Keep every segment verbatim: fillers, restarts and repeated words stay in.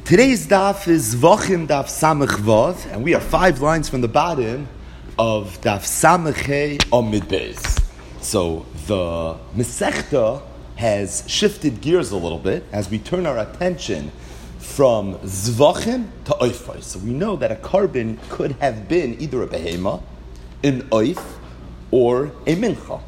Today's daf is Vachim Daf Samech Vav, and we are five lines from the bottom of Daf Samech Hey Amid Beis. So the Masechta has shifted gears a little bit as we turn our attention from Zvachim to Oifai. So we know that a carbon could have been either a behema, an oif, or a mincha.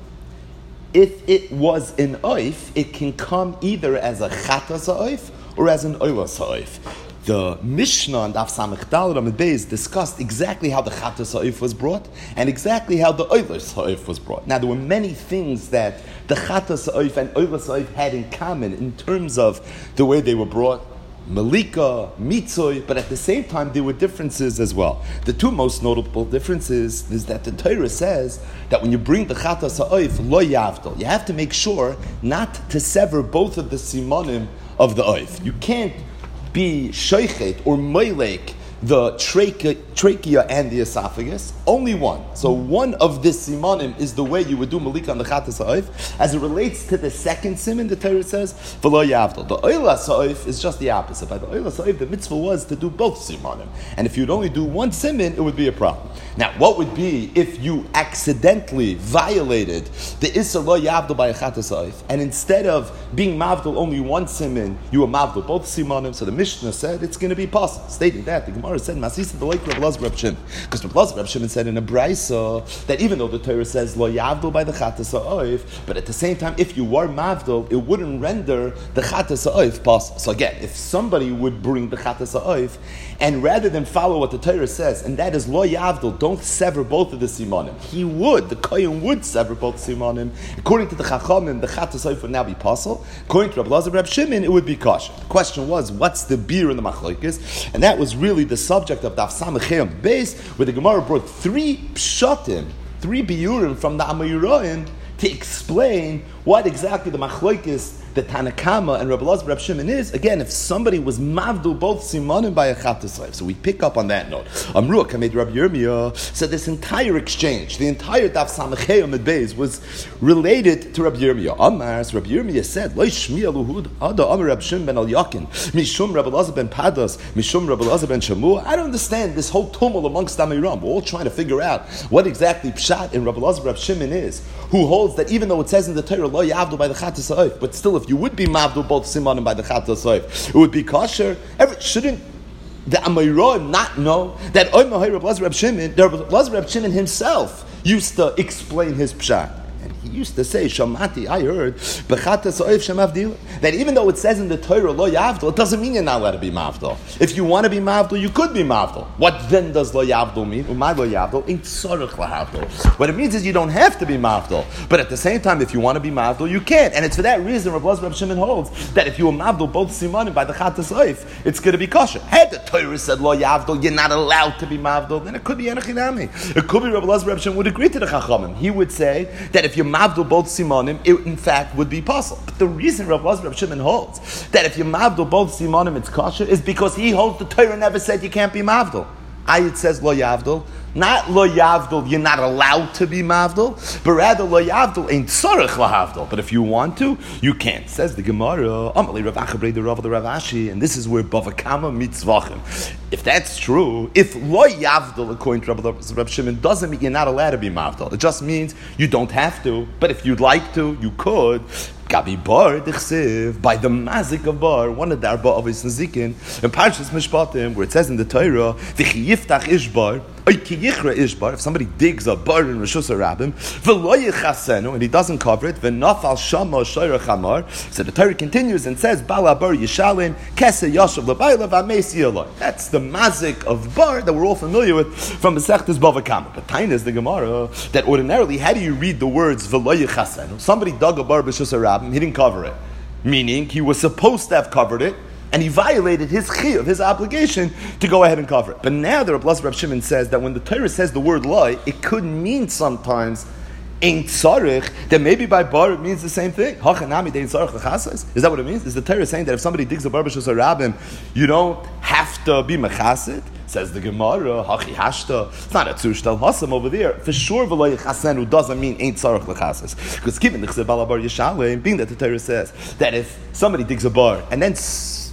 If it was an oif, it can come either as a chatas ha'oif or as an oilas ha'oif. The Mishnah and Daf Samech Daled Amid Beis discussed exactly how the chatas ha'oif was brought and exactly how the oilas ha'oif was brought. Now, there were many things that the chatas ha'oif and oilas ha'oif had in common in terms of the way they were brought, Malika, Mitzoy, but at the same time there were differences as well. The two most notable differences is that the Torah says that when you bring the chatas ha'oif, lo yavdol, you have to make sure not to sever both of the simonim of the oif. You can't be shoichet or moilek the trachea, trachea and the esophagus, only one. So one of this simanim is the way you would do malika on the chatas ha'oif. As it relates to the second simon, the Torah says, v'lo yavdol. The oilas ha'oif is just the opposite. By the oilas ha'oif, the mitzvah was to do both simanim. And if you'd only do one simon, it would be a problem. Now, what would be if you accidentally violated the issa lo yavdol by a chatas ha'oif, and instead of being mavdol only one simon, you were mavdol both simanim? So the Mishnah said it's going to be possible. Stating that, the Gemara said, Masisa the like Reb Elazar Reb Shimon. Because Reb Elazar Reb Shimon said in a Braisa that even though the Torah says lo yavdol by the chatas ha'oif, but at the same time, if you were mavdol, it wouldn't render the chatas ha'oif possible. So again, if somebody would bring the chatas ha'oif, and rather than follow what the Torah says, and that is lo yavdol, don't sever both of the simanim, he would, the kohen would sever both simanim. According to the Chachamim, the chatas ha'oif would now be possible. According to Reb Elazar Reb Shimon, it would be kosher. The question was, what's the beer in the machlokes? And that was really the subject of Daf Samech Hey Amid Beis, where the Gemara brought three pshatim, three biurim from the Amoraim to explain what exactly the machlokes, the Tanakama and Reb Elazar Reb Shimon is. Again, if somebody was mavdul both simanim by a chatas ha'oif. So we pick up on that note. Amru Kamed Rabbi Yirmiyah. So this entire exchange, the entire Daf Samech Hey Amid Beis was related to Rabbi Yirmiyah. Amar, so Rabbi Yirmiyah said, Lo Shmiya Luhud Ada Amar Reb Shimon ben Al Yakin Mishum Reb Elazar ben Padas Mishum Reb Elazar ben Shamua. I don't understand this whole tumult amongst Amiram. We're all trying to figure out what exactly pshat in Reb Elazar Reb Shimon is, who holds that even though it says in the Torah Lo Yavdol by the chatas ha'oif, but still if you would be mavdul both simanim by the chatas ha'oif, it would be kosher. Every, shouldn't the Amoraim not know that Oy Mahai Reb Elazar Reb Shimon, Reb Elazar Reb Shimon himself used to explain his pshat? And he used to say, Shamati, I heard, B'chatas ha'oif shemavdil, that even though it says in the Torah, Lo Yavdol, it doesn't mean you're not allowed to be mavdol. If you want to be mavdol, you could be mavdol. What then does Lo Yavdol mean? Umay Lo Yavdol, ain't tzarech lahavdol. What it means is you don't have to be mavdol. But at the same time, if you want to be mavdol, you can. And it's for that reason Reb Elazar Reb Shimon holds that if you were mavdol both simanim by the chatas ha'oif, it's going to be kosher. Had the Torah said Lo Yavdol, you're not allowed to be mavdol, then it could be enochinami. It could be Reb Elazar Reb Shimon would agree to the Chachamim. He would say that if you're mavdol both simanim, it in fact would be possible. But the reason Reb Elazar Reb Shimon holds that if you mavdol both simanim, it's kosher, is because he holds the Torah never said you can't be mavdol. Ayat says lo yavdol, not lo yavdol, you're not allowed to be mavdol, but rather lo yavdol ain't tzarech lahavdol. But if you want to, you can't. Says the Gemara, Amalei Rav Achabrei the Rav the Rav Ashi, and this is where Bavakama meets Zvachim. If that's true, if lo yavdol according to Rabbi, Rabbi Shimon doesn't mean you're not allowed to be mavdol. It just means you don't have to. But if you'd like to, you could. Gabi bar dichsev, by the mazik of bar, one of the arba of his nazikin, in Parshas Mishpatim, where it says in the Torah, v'chi yiftach ishbar, oy ki yichra ishbar, if somebody digs a bar in Rishus HaRabim, v'lo yichasenu, and he doesn't cover it, v'nafal shama shoyrach hamar, so the Torah continues and says, bala bar yishalin, kese yashav l'bayla v'ameis yiloi. That's the mazik of bar that we're all familiar with from the Sechtes Bava Kama. But Taina is the Gemara, that ordinarily, how do you read the words v'lo yichasenu? Somebody dug a bar Rishus HaRabim, he didn't cover it. Meaning, he was supposed to have covered it, and he violated his chiyuv, his obligation, to go ahead and cover it. But now the Reb Elazar Reb Shimon says that when the Torah says the word loy, it could mean sometimes ain't tzarech, then maybe by bar it means the same thing. Hachanami dein tzarech l'chasas. Is that what it means? Is the Torah saying that if somebody digs a bar b'shus harabim, you don't have to be mechasid? Says the Gemara, Hachi Hashta. It's not a Tzurshtal Hasam over there. For sure, V'lo Yechasenu doesn't mean ain't tzarech l'chasas. Because given the Chesed Balabar Yishalem, being that the Torah says that if somebody digs a bar and then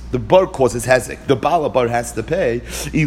the bar causes hezek. The balabar has to pay.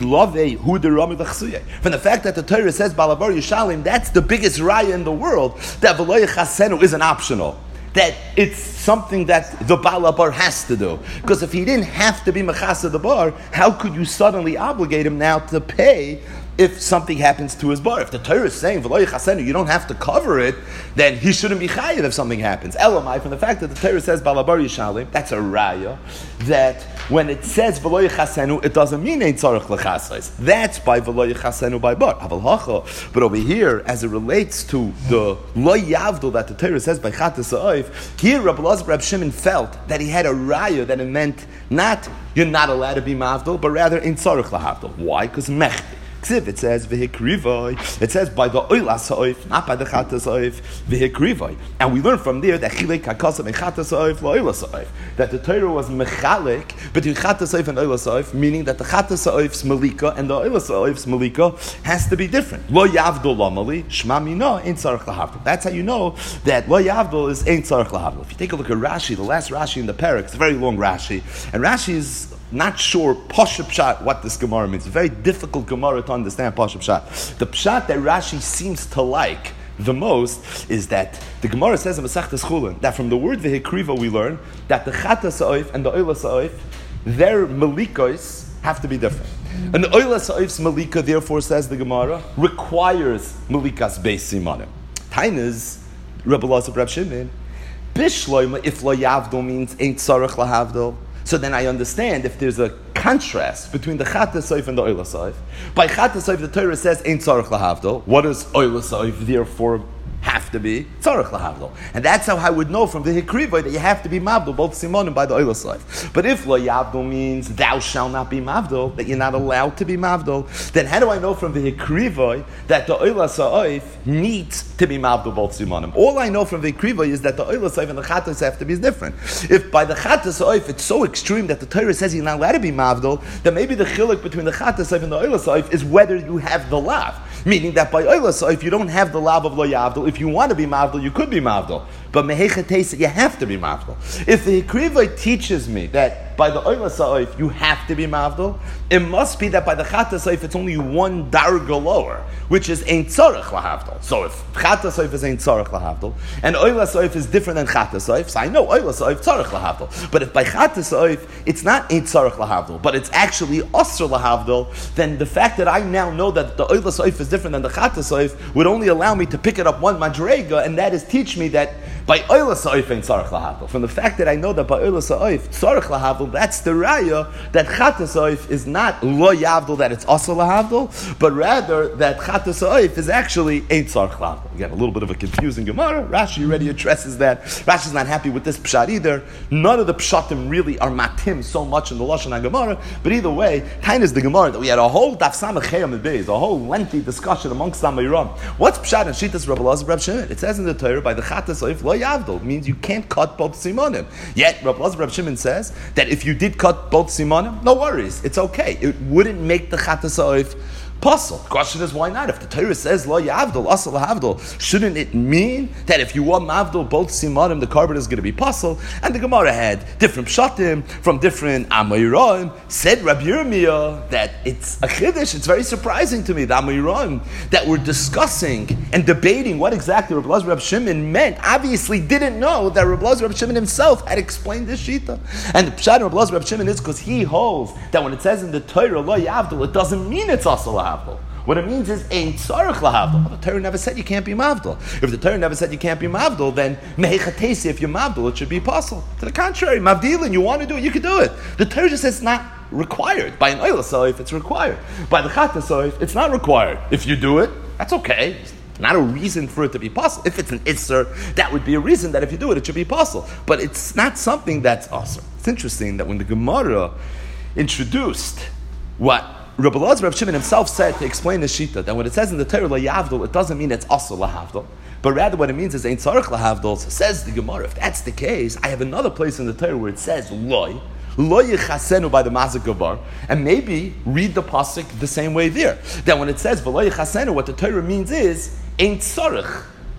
From the fact that the Torah says balabar yishalim, that's the biggest raya in the world. That v'lo yechasenu isn't optional. That it's something that the balabar has to do. Because if he didn't have to be mechasa the bar, how could you suddenly obligate him now to pay if something happens to his bar? If the Torah is saying v'lo yechasenu, you don't have to cover it, then he shouldn't be chayiv if something happens. Elamai, from the fact that the Torah says balabar yishalim, that's a raya that when it says v'lo yechasenu, it doesn't mean ein tzarich l'chasais. That's by v'lo yechasenu by bar. Aval hacha. But over here, as it relates to the lo yavdol that the Torah says by chatas ha'oif, here Rabbi Elazar Reb Shimon felt that he had a raya that it meant not you're not allowed to be mavdol, but rather ein tzarich l'havdol. Why? Because mechti. It says v'hikrivoi. It says by the oilas ha'oif, not by the chatas ha'oif. V'hikrivoi, and we learn from there that chilek hakasam and chatas ha'oif la'oilas ha'oif. That the Torah was mechalik between chatas ha'oif and oilas ha'oif, meaning that the chatas ha'oif's malika and the oilas ha'oif's malika has to be different. Lo yavdol lamali shma mina ein tzarich lahavdol. That's how you know that lo yavdol is ein tzarich lahavdol. If you take a look at Rashi, the last Rashi in the parak, it's a very long Rashi, and Rashi is not sure Pasha Pshat what this Gemara means. It's a very difficult Gemara to understand Pasha Pshat. The Pshat that Rashi seems to like the most is that the Gemara says in Masechtas Chulin that from the word v'hikriva we learn that the chatas ha'oif and the oilas ha'oif, their malikos have to be different. And the oilas ha'oif's malika, therefore, says the Gemara, requires malikas beis simanim. Tainas, Rebbe Elazar Reb Shimon, bishloima if lo yavdol means ain't tzarich lahavdol. So then I understand if there's a contrast between the chatas ha'oif and the oilas ha'oif. By chatas ha'oif, the Torah says ain't tzarich lahavdol. What does oilas ha'oif therefore have to be? Tzarich lahavdol. And that's how I would know from the hikriva that you have to be mavdol, both simonim by the oilas ha'oif. But if lo yavdol means thou shalt not be mavdol, that you're not allowed to be mavdol, then how do I know from the hikriva that the oilas ha'oif needs to be mavdol both simonim? All I know from the hikriva is that the oilas ha'oif and the chatas have to be different. If by the chatas ha'oif it's so extreme that the Torah says you're not allowed to be mavdol, then maybe the chiluk between the chatas ha'oif and the oilas ha'oif is whether you have the lav. Meaning that by oilas ha'oif you don't have the lav of lo yavdol. If you want to be mavdol, you could be mavdol. But mehecha you have to be mavdol. If the hikriva teaches me that by the oilas ha'oif you have to be mavdol, it must be that by the chatas ha'oif it's only one darga lower, which is ein tzarich lahavdol. So if chatas ha'oif is ein tzarich lahavdol, and oilas ha'oif is different than chatas ha'oif, so I know oilas ha'oif tzarich lahavdol. But if by chatas ha'oif it's not ein tzarich lahavdol, but it's actually osir lahavdol, then the fact that I now know that the oilas ha'oif is different than the chatas ha'oif would only allow me to pick it up one madrega, and that is teach me that by oilas ha'oif ain't tzarich lahavdol. From the fact that I know that by oilas ha'oif tzarich lahavdol, that's the raya that chatas ha'oif is not lo yavdol, that it's osir lahavdol, but rather that chatas ha'oif is actually ain't tzarich lahavdol. Again, a little bit of a confusing Gemara. Rashi already addresses that. Rashi's not happy with this pshat either. None of the pshatim really are matim so much in the Lashon HaGemara, but either way, Tain is the Gemara that we had a whole daf samach chayam beis, a whole lengthy discussion amongst Amayram. What's pshat and shitas Rebbe Elazar Reb Shimon? It says in the Torah by the chatas ha'oif lo yavdol means you can't cut both simonim. Yet Rebbe Elazar Reb Shimon says that if you did cut both simonim, no worries, it's okay. It wouldn't make the chatas ha'oif puzzle. The question is, why not? If the Torah says lo yavdol, asal lahavdol, shouldn't it mean that if you want mavdol both simanim, the carbon is going to be puzzle? And the Gemara had different pshatim from different Amayraim. Said Rabbi Yirmiyah that it's a chiddush. It's very surprising to me, the Amayraim that were discussing and debating what exactly Rabbi Elazar Reb Shimon meant, obviously didn't know that Rabbi Elazar Reb Shimon himself had explained this shita. And the pshat of Rabbi Elazar Reb Shimon is because he holds that when it says in the Torah lo yavdol, it doesn't mean it's asal lahavdol. What it means is ain't tzarich lahavdol. The Torah never said you can't be mavdol. If the Torah never said you can't be mavdol, then mehechatesi, if you're mavdol, it should be possible. To the contrary, mavdilin, you want to do it, you can do it. The Torah just says it's not required. By an oilas ha'oif, it's required. By the chatas ha'oif, it's not required. If you do it, that's okay. It's not a reason for it to be possible. If it's an isser, that would be a reason that if you do it, it should be possible. But it's not something that's awesome. It's interesting that when the Gemara introduced what Rabbi Elazar Reb Shimon himself said to explain the shita, that when it says in the Torah lo yavdol, it doesn't mean it's asur lahavdol, but rather what it means is ain't tzarich lahavdol. So says the Gemara, if that's the case, I have another place in the Torah where it says loy, lo yichasenu by the mazik gavar, and maybe read the pasuk the same way there. That when it says v'lo yichasenu, what the Torah means is ain't tzarich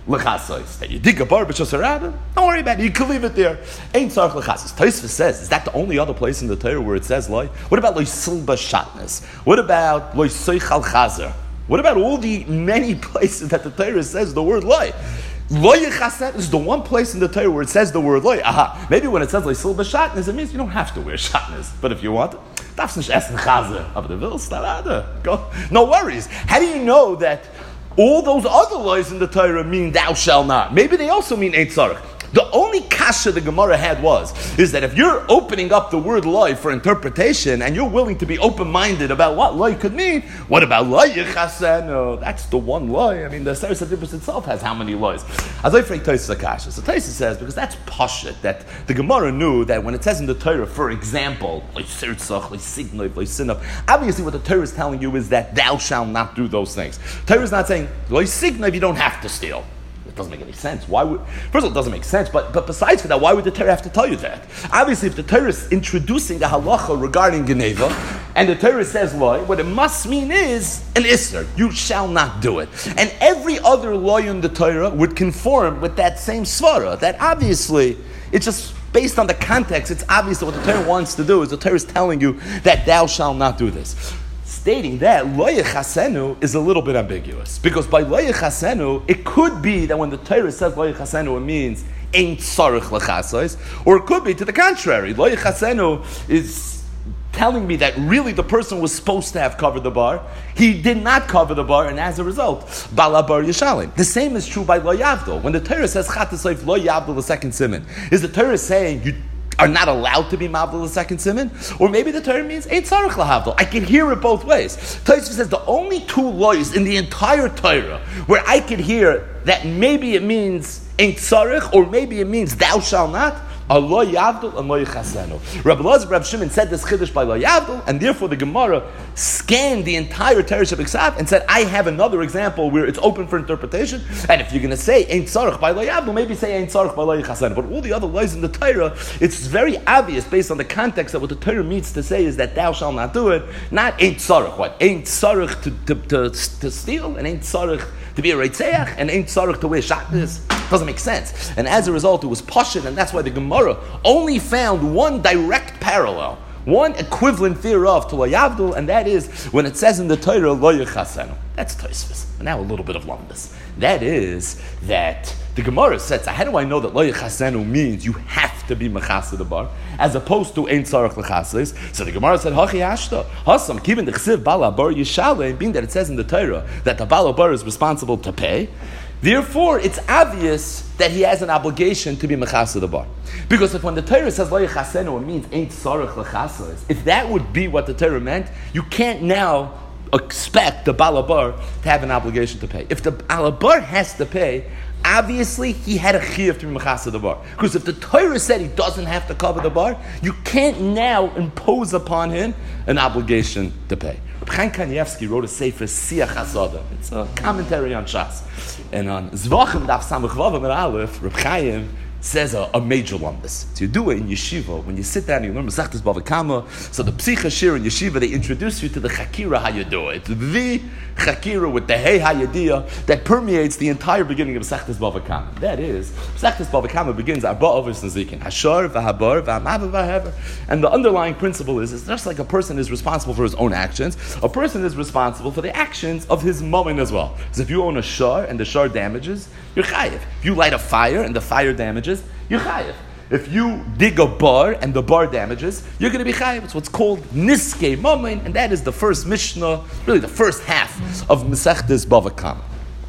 lechasos. That you dig a bar b'shos harabim, don't worry about it. You can leave it there. Ain't tzarich lechasos. Tosfos says, is that the only other place in the Torah where it says loy? What about loy silba shatnez? What about loy soichal chazer? What about all the many places that the Torah says the word loy? Loy yechasen is the one place in the Torah where it says the word loy. Aha. Maybe when it says loy silba shatnez, it means you don't have to wear shatnez. But if you want it, darfst nicht essen chazer. Aber du willst, go. No worries. How do you know that all those other laws in the Torah mean thou shalt not? Maybe they also mean ain't tzarich. The only kasha the Gemara had was, is that if you're opening up the word loy for interpretation and you're willing to be open-minded about what loy could mean, what about loy yechasen? Oh, that's the one loy. I mean, the Sefer Sadibus itself has how many loys? As I freak Tosfos kasha. So Tosfos says, because that's pashut, that the Gemara knew that when it says in the Torah, for example, loy sirtzach, loy signov, loy sinov, obviously what the Torah is telling you is that thou shalt not do those things. The Torah is not saying, loy signov, you don't have to steal. It doesn't make any sense. Why would, first of all, it doesn't make sense, but, but besides for that, why would the Torah have to tell you that? Obviously, if the Torah is introducing a halacha regarding Geneva, and the Torah says loy, what it must mean is an isser. You shall not do it. And every other loy in the Torah would conform with that same svara, that obviously, it's just based on the context, it's obvious that what the Torah wants to do is the Torah is telling you that thou shalt not do this. Stating that lo yechasenu is a little bit ambiguous, because by lo yechasenu it could be that when the Torah says lo yechasenu it means ain't tzarich lechasos, or it could be to the contrary. Lo yechasenu is telling me that really the person was supposed to have covered the bar, he did not cover the bar, and as a result, bala bar yishalim. The same is true by lo yavdol. When the Torah says chatasayf lo yavdol the second siman, is the Torah saying you are not allowed to be mavdil the second siman? Or maybe the Torah means ain't tzarich lahavdil. I can hear it both ways. Tosfos says the only two laws in the entire Torah where I could hear that maybe it means ain't tzarich, or maybe it means thou shalt not, are lo yavdil and lo yechasenu. Rabbi Elazar, Rabbi Shimon said this chiddush by lo yavdil, and therefore the Gemara scanned the entire Torah Shabbat and said, I have another example where it's open for interpretation, and if you're going to say ain't tzarich by lo yavdil, maybe say ain't tzarich by lo yechasenu. But all the other laws in the Torah, it's very obvious based on the context that what the Torah means to say is that thou shalt not do it, not ain't tzarich. What? Ain't tzarich to, to, to, to steal, and ain't tzarich to be a reitzeach, and ain't tzarich to wear shatnez. Doesn't make sense. And as a result, it was pashut, and that's why the Gemara only found one direct parallel, one equivalent thereof to lo yavdil, and that is when it says in the Torah, lo yechasenu. That's Tosfos. And now a little bit of lumbus. That is that the Gemara says, how do I know that lo yechasenu means you have to be mechasa the bar, as opposed to ein tzarich lechases? So the Gemara said, hachi hashta, hasam, kivin dechsiv bala bar yishalem, being that it says in the Torah that the bala bar is responsible to pay, therefore, it's obvious that he has an obligation to be mechasa the bar. Because if when the Torah says lo yechasenu, it means ain't tzarich lechasos, if that would be what the Torah meant, you can't now expect the balabar to have an obligation to pay. If the balabar has to pay, obviously he had a chiyuv to be mechasa the bar. Because if the Torah said he doesn't have to cover the bar, you can't now impose upon him an obligation to pay. Reb Chaim Kanievsky wrote a sefer Siach Hasada. It's a commentary on Shas. And on Zvachim Daf Samach Vav Amud Aleph, Reb Chaim says a, a major lumbus. So you do it in yeshiva, when you sit down and you learn Masechtas Bava Kama, so the Psicha Shir in yeshiva, they introduce you to the Chakira how you do it. The Chakira with the Hey Hayadiyah that permeates the entire beginning of Masechtas Bava Kama. That is, Masechtas Bava Kama begins Arba Avos Nazikin, Hashar, Vahabar, Vahamav, Vahaver. And the underlying principle is, it's just like a person is responsible for his own actions, a person is responsible for the actions of his moment as well. So if you own a shar and the shar damages, you're chayiv. If you light a fire and the fire damages, you're chayiv. If you dig a bar and the bar damages, you're going to be chayiv. It's what's called niskei momin, and that is the first Mishnah, really the first half of Masechtas Bava Kama.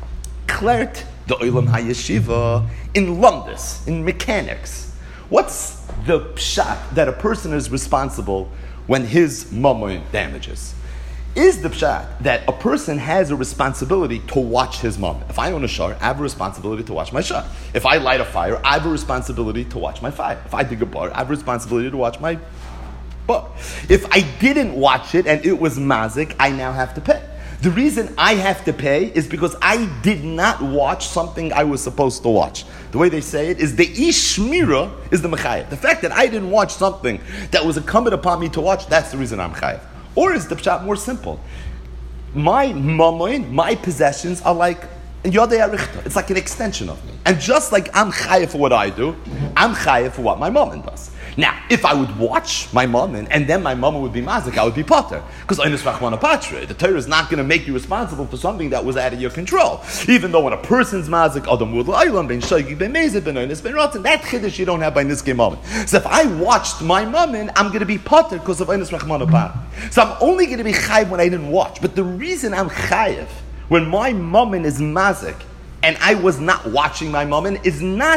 Klert the Olam HaYeshiva in lumdus, in mechanics. What's the pshat that a person is responsible when his momin damages? Is the pshat that a person has a responsibility to watch his mom? If I own a shar, I have a responsibility to watch my shar. If I light a fire, I have a responsibility to watch my fire. If I dig a bar, I have a responsibility to watch my bar. If I didn't watch it and it was mazik, I now have to pay. The reason I have to pay is because I did not watch something I was supposed to watch. The way they say it is the ishmira is the mechayev. The fact that I didn't watch something that was incumbent upon me to watch, that's the reason I'm chayev. Or is the pshat more simple? My mamoin, my possessions are like and Yodei Arichta. It's like an extension of me. And just like I'm chayav for what I do, I'm chayav for what my mom does. Now, if I would watch my mom and then my mama would be mazik, I would be potter. Because the Torah is not going to make you responsible for something that was out of your control. Even though when a person's mazik, that chiddush you don't have by Niskei moment. So if I watched my mom, I'm going to be potter because of Einis Rachmana Pat. So I'm only going to be chayiv when I didn't watch. But the reason I'm chayiv when my mom is mazik and I was not watching my mom is not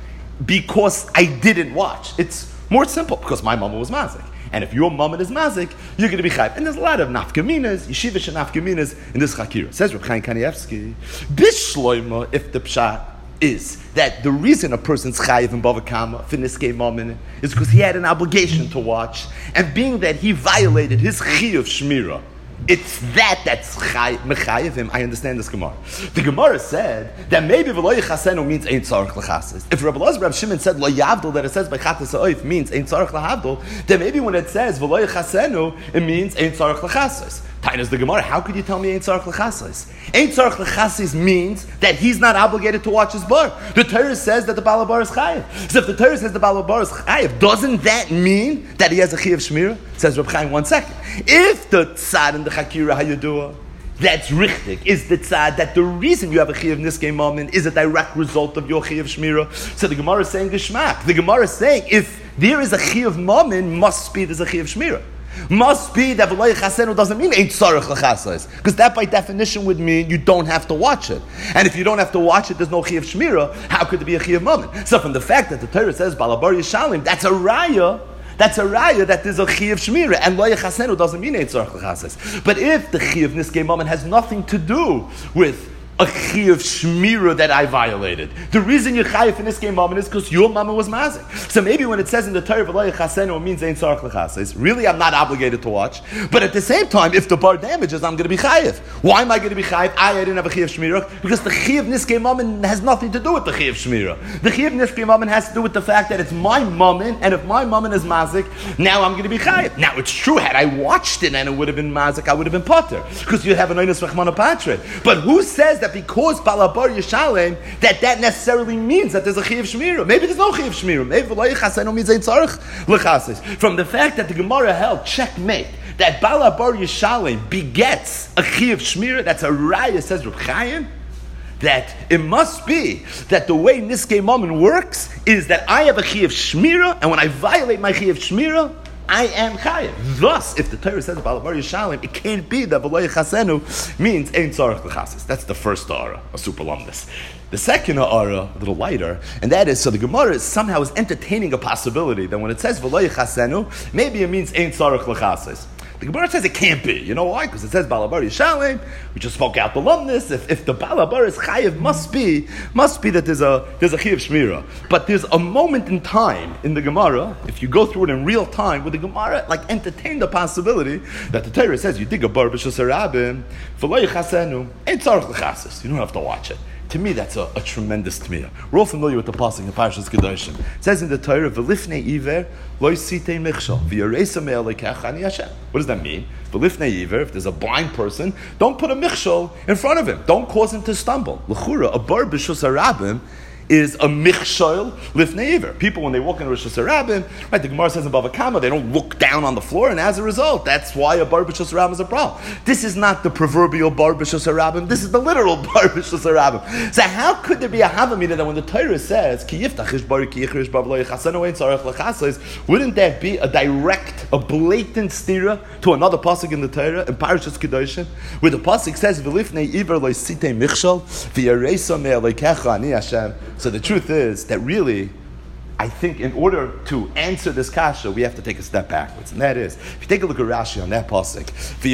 because I didn't watch. It's more simple, because my mama was mazik. And if your mama is mazik, you're going to be chayv. And there's a lot of nafkaminas, yeshivish and nafkaminas in this chakira. Says Reb Chaim Kanievsky, bishloima, if the pshat is that the reason a person's chayv in Bava Kama, for Niskei Mammon, is because he had an obligation to watch, and being that he violated his chiyuv shmira, it's that that's mechayev him. I understand this Gemara. The Gemara said that maybe v'lo yichasenu means ein tzarich l'chases. If Rabbi Elazar Rab Shimon said lo yavdol, that it says by chatas ha'oif means ein tzarich l'havdol, then maybe when it says v'lo yichasenu, it means ein tzarich l'chases. Tainas the Gemara, how could you tell me ein tzarich l'chases? Ein tzarich l'chases means that he's not obligated to watch his bar. The Torah says that the balabar is chayev. So if the Torah says the balabar is chayev, doesn't that mean that he has a chiyuv shmira? Says Reb Chaim, one second. If the tzad in the chakira hayadua, that's richtig, is the tzad that the reason you have a chiyuv niskei moment is a direct result of your chiyuv shmira. So the Gemara is saying geshmak. The Gemara is saying if there is a chiyuv moment, must be there's a chiyuv shmira. Must be that v'lo yichasenu doesn't mean ein tzarich l'chasais, because that by definition would mean you don't have to watch it. And if you don't have to watch it, there's no chiyuv shmira. How could there be a chiyuv moment? So from the fact that the Torah says balabar yishalim, that's a raya. That's a raya that there's a chiyuv shmira, and lo yichasenu doesn't mean ein tzarich l'chasais. But if the chiyuv niskei moment has nothing to do with a chiyuv shmira that I violated, the reason you're chayiv in this game moment is because your mama was mazik. So maybe when it says in the Torah v'lo yichasenu, it means ein tzarich l'chases. Really, I'm not obligated to watch. But at the same time, if the bar damages, I'm going to be chayiv. Why am I going to be chayiv? I, I didn't have a chiyuv shmira because the chiyuv niskei moment has nothing to do with the chiyuv shmira. The chiyuv niskei moment has to do with the fact that it's my moment, and if my moment is mazik, now I'm going to be chayiv. Now it's true, had I watched it and it would have been mazik, I would have been potter because you'd have an Einis Rachmana Patre. But who says that because balabar yishalem, that that necessarily means that there's a chiyuv shmira? Maybe there's no chiyuv shmira. Maybe v'lo yichasenu means ein tzarich l'chases. From the fact that the Gemara held checkmate that balabar yishalem begets a chiyuv shmira, that's a raya, says Reb Chaim, that it must be that the way Niskei Mammon works is that I have a chiyuv shmira, and when I violate my chiyuv shmira, I am chayiv. Thus, if the Torah says balabar yishalim, it can't be that v'lo yichasenu means ein tzarich l'chases. That's the first ha'ara, a super lumdus. The second ha'ara, a little lighter, and that is, so the Gemara is somehow is entertaining a possibility that when it says v'lo yichasenu, maybe it means ein tzarich l'chases. The Gemara says it can't be. You know why? Because it says balabar yishalim. We just spoke out the lumnus. If, if the balabar is chayiv, must be must be that there's a there's a chiyuv shmira. But there's a moment in time in the Gemara, if you go through it in real time, where the Gemara like entertained the possibility that the Torah says you dig a bar b'shus harabim v'lo yichasenu ein tzarich l'chases. You don't have to watch it. To me, that's a, a tremendous tmiyah. We're all familiar with the pasuk in Parshas Kedoshim. It says in the Torah, "V'lifnei iver lo yisitei michshol v'yareisa me'alekecha ani Hashem." What does that mean? V'lifnei iver, if there's a blind person, don't put a michshol in front of him. Don't cause him to stumble. L'chura, a bar b'shus harabim is a michshol lifnei iver. People, when they walk in Rosh Hashanah, right, the Gemara says in Bava Kama, they don't look down on the floor, and as a result, that's why a bar b'shus harabim is a problem. This is not the proverbial bar b'shus harabim, this is the literal bar b'shus harabim. So how could there be a havamina that when the Torah says, ki yiftach ish bar ki yichrish bar v'lo yichasenu ein tzarich l'chases, wouldn't that be a direct, a blatant stira to another pasuk in the Torah, in Parashas Kedoshim, where the pasuk says, v'lifnei iver lo yisitei michshol, v'yareisa me'alekecha ani Hashem. So the truth is that really, I think in order to answer this kasha, we have to take a step backwards. And that is, if you take a look at Rashi on that pasuk,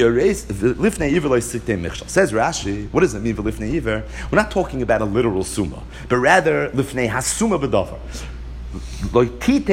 says Rashi, what does it mean, v'lifnei iver? We're not talking about a literal summa, but rather, lifnei hasumma b'davar. The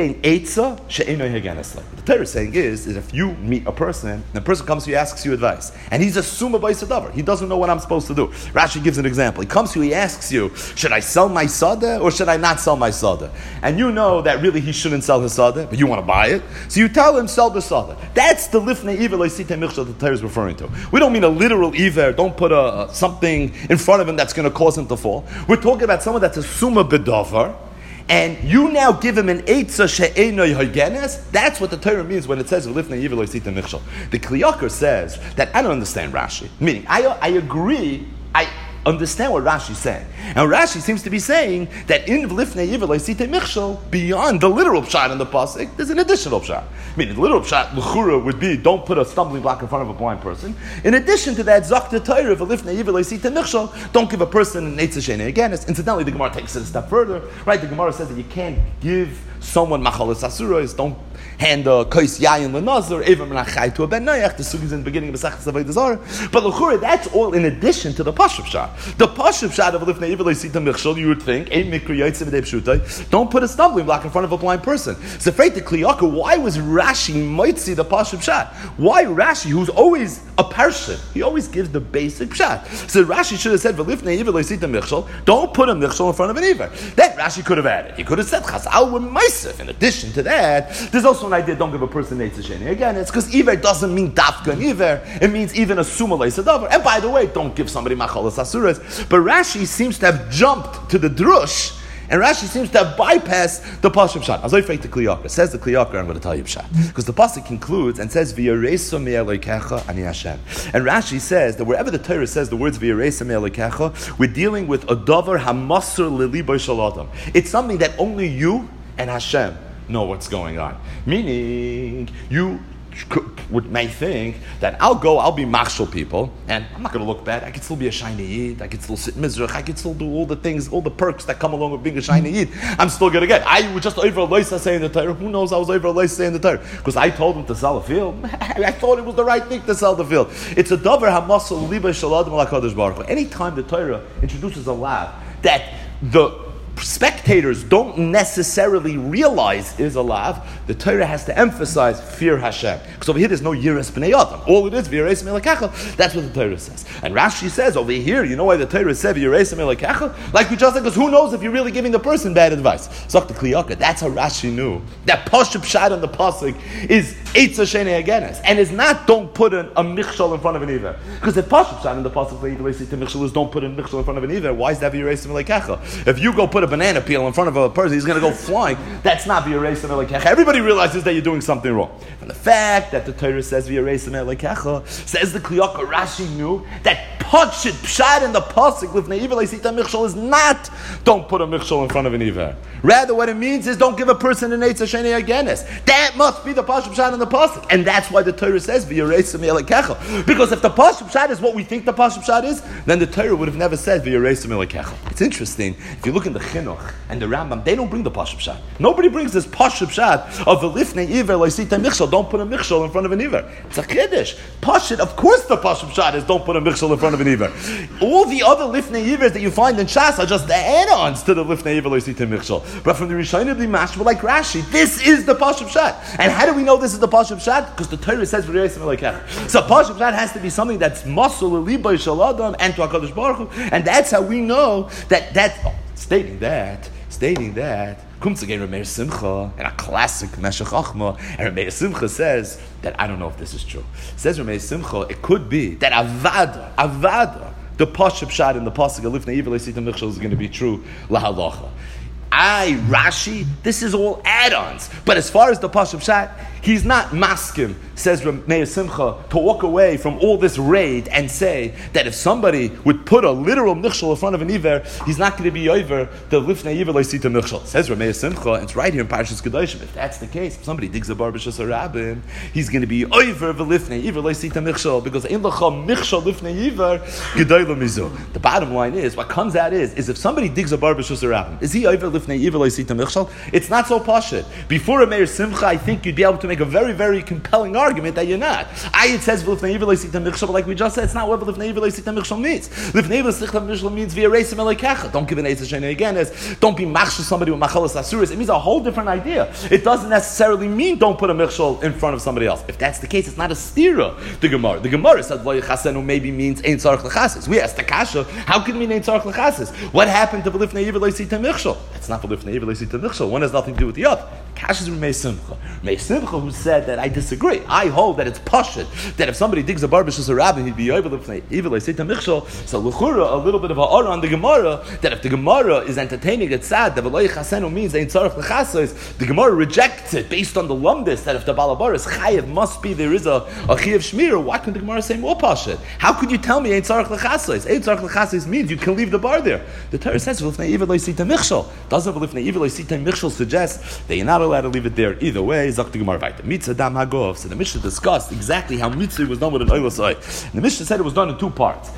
Torah is saying is, is if you meet a person, and the person comes to you, asks you advice, and he's a summa b'isadavar, he doesn't know what I'm supposed to do. Rashi gives an example. He comes to you, he asks you, should I sell my sada or should I not sell my sada? And you know that really he shouldn't sell his sada, but you want to buy it, so you tell him sell the sada. That's the lifnei iver loisitei michshol that the Torah is referring to. We don't mean a literal iver. Don't put a, something in front of him that's going to cause him to fall. We're talking about someone that's a summa b'davar. And you now give him an eitzah she'enoi hogenes. That's what the Torah means when it says "Lifnei yivel loisita michshol." The Kli Yakar says that I don't understand Rashi. Meaning, I I agree. I understand what Rashi is saying, and Rashi seems to be saying that in Lifnei yivel loisita michshol, beyond the literal pshat in the pasuk, there's an additional pshat. Meaning, the literal pshat l'chura would be don't put a stumbling block in front of a blind person. In addition to that, zok the Torah of Lifnei yivel loisita michshol, don't give a person an eitzah she'enoi hogenes. Incidentally, the Gemara takes it a step further. Right, the Gemara says that you can't give someone machalas asuros, don't hand a kois yayin lenazar, even menachai to a ben noyach. The sugi is in the beginning of Masechtas Avodah Zarah. But l'chura, that's all in addition to the pashup shot. The pashup shot of Lifnei yivel loisita michshol, you would think, ein mikri yotzei v'dei pshutai, don't put a stumbling block in front of a blind person. So, afraid to Kli Yakar, why was Rashi mitzi the pashup shot? Why Rashi, who's always a person, he always gives the basic shot. So Rashi should have said, "V'lifnei yivel loisita michshol," don't put a michshol in front of an iver. That Rashi could have added. He could have said, "Chazal were meisif." In addition to that, there's also an idea: don't give a person eitzah she'enoi. Again, it's because iver doesn't mean dafka and iver; it means even a summa leisadavar. And by the way, don't give somebody machalas asuras. But Rashi seems to have jumped to the drush. And Rashi seems to have bypassed the pasuk pshat. As I afraid to Kli Yakar. Says the Kli Yakar, I'm going to tell you pshat. Because the pasuk concludes and says, V'yareisa me'elokecha ani Hashem. And Rashi says that wherever the Torah says the words V'yareisa me'elokecha, we're dealing with a davar hamasr lilibo shel adam. It's something that only you and Hashem know what's going on. Meaning, you would may think that I'll go, I'll be machshel people, and I'm not going to look bad. I could still be a shiny yid. I could still sit mizrach. I could still do all the things, all the perks that come along with being a shiny yid. I'm still going to get. I was just over a loisa saying the Torah. Who knows I was over a loisa saying the Torah? Because I told him to sell a field. I thought it was the right thing to sell the field. It's a davar hamasal liba shalad malakadosh baruch Hu. Anytime the Torah introduces a law that the spectators don't necessarily realize is a lav, the Torah has to emphasize fear Hashem. Because over here there's no yiras b'nei adam. All it is, v'yiras me'lekecha. That's what the Torah says. And Rashi says over here, you know why the Torah said v'yiras me'lekecha? Like we just said, because who knows if you're really giving the person bad advice. Zok the Kli Yakar. That's how Rashi knew. That pashup shad on the pasuk is eitzah she'enoi hogenes. And is not don't put an, a michshol in front of an iver. Because the pashup shad on the pasuk is don't put a michshol in front of an iver. Why is that v'yiras me'lekecha? If you go put a banana peel in front of a person, he's going to go flying. That's not v'yareisa me'lekecha. Everybody realizes that you're doing something wrong. And the fact that the Torah says v'yareisa me'lekecha, says the Kli Yakar, Rashi knew that pashit pshat in the pasuk with ne'iver leisita michshol is not don't put a michshol in front of an iver. Rather, what it means is don't give a person an eitzah she'enoi hogenes. That must be the pashut pshat in the pasuk, and that's why the Torah says v'yareisa me'lekecha. Because if the pashut pshat is what we think the pashut pshat is, then the Torah would have never said v'yareisa me'lekecha. It's interesting if you look in the Chinuch and the Rambam, they don't bring the pashut pshat. Nobody brings this pashut pshat of the lifnei iver leisita michshol. Don't put a michshol in front of an iver. It's a chiddush. Pashut, of course, the pashut pshat is don't put a michshol in front of an iver. All the other lifnei ivers that you find in Shas are just the add-ons to the lifnei iver leisita michshol. But from the Rishonim B'mashma, like Rashi, this is the pashut pshat. And how do we know this is the pashut pshat? Because the Torah says v'yareisa me'lekecha. So pashut pshat has to be something that's masul l'libo shel adam and to HaKadosh Baruch Hu, and that's how we know that that oh, stating that stating that. Comes again Rameir Simcha and a classic Meshech Achma, and Rameir Simcha says that I don't know if this is true. Says Rameir Simcha, it could be that avada, avada, the pashut pshat in the pasuk of lifnei iver leisita michshol is going to be true lahalacha. I, Rashi, this is all add-ons. But as far as the pashut pshat, he's not maskim, says Meir Simcha, to walk away from all this raid and say that if somebody would put a literal michshol in front of an iver, he's not going to be over the lifnei iver leisita michshol. Says Meir Simcha, it's right here in Parshas Kedoshim. If that's the case, if somebody digs a bar b'shas harabim, he's going to be over the lifnei iver leisita michshol, because in lecha michshol lifnei iver gedolah mizu. The bottom line is, what comes out is, is if somebody digs a bar b'shas harabim, is he over It's not so pashut. Before a Meir Simcha, I think you'd be able to make a very, very compelling argument that you're not. I it says but like we just said, it's not what means. Means via Don't give an Eitzah again as don't be machshel somebody with machalas asuris. It means a whole different idea. It doesn't necessarily mean don't put a michshel in front of somebody else. If that's the case, it's not a stira. The Gemara, the Gemara said lo yachasenu maybe means ein tzarich lechasis. We asked the kasha, how can it mean ein tzarich lechasis? What happened to v'lifnei yiver lo yisita michshel? That's not v'lifnei yiver lo yisita michshel. One has nothing to do with the other. Kasha is Mei Simcha. Mei Simcha who said that I disagree. I hold that it's pashut that if somebody digs a barbishus or rabbin, he'd be yiver lo yisita michshel. So l'chura, a little bit of a order on the Gemara that if the Gemara is entertaining it sad that v'lo yachasenu means ein tzarich lechasis, the Gemara rejects it based on the lumdis that if the balabar is chayev must be there is a, a chayev shmir. Why couldn't the Gemara say more pashut? How could you tell me ein tzarich lechasis? Ein tzarich lechasis means you can leave the bar there. The Torah says v'lifnei yiver lo yisita michshel. Doesn't v'lifnei yiver lo yisita michshel suggest that you're not allowed to leave it there either way? Zok the Gemara vayta mitzvah dam hagov. So the Mishnah discussed exactly how mitzvah was done with an oilas oy. The Mishnah said it was done in two parts.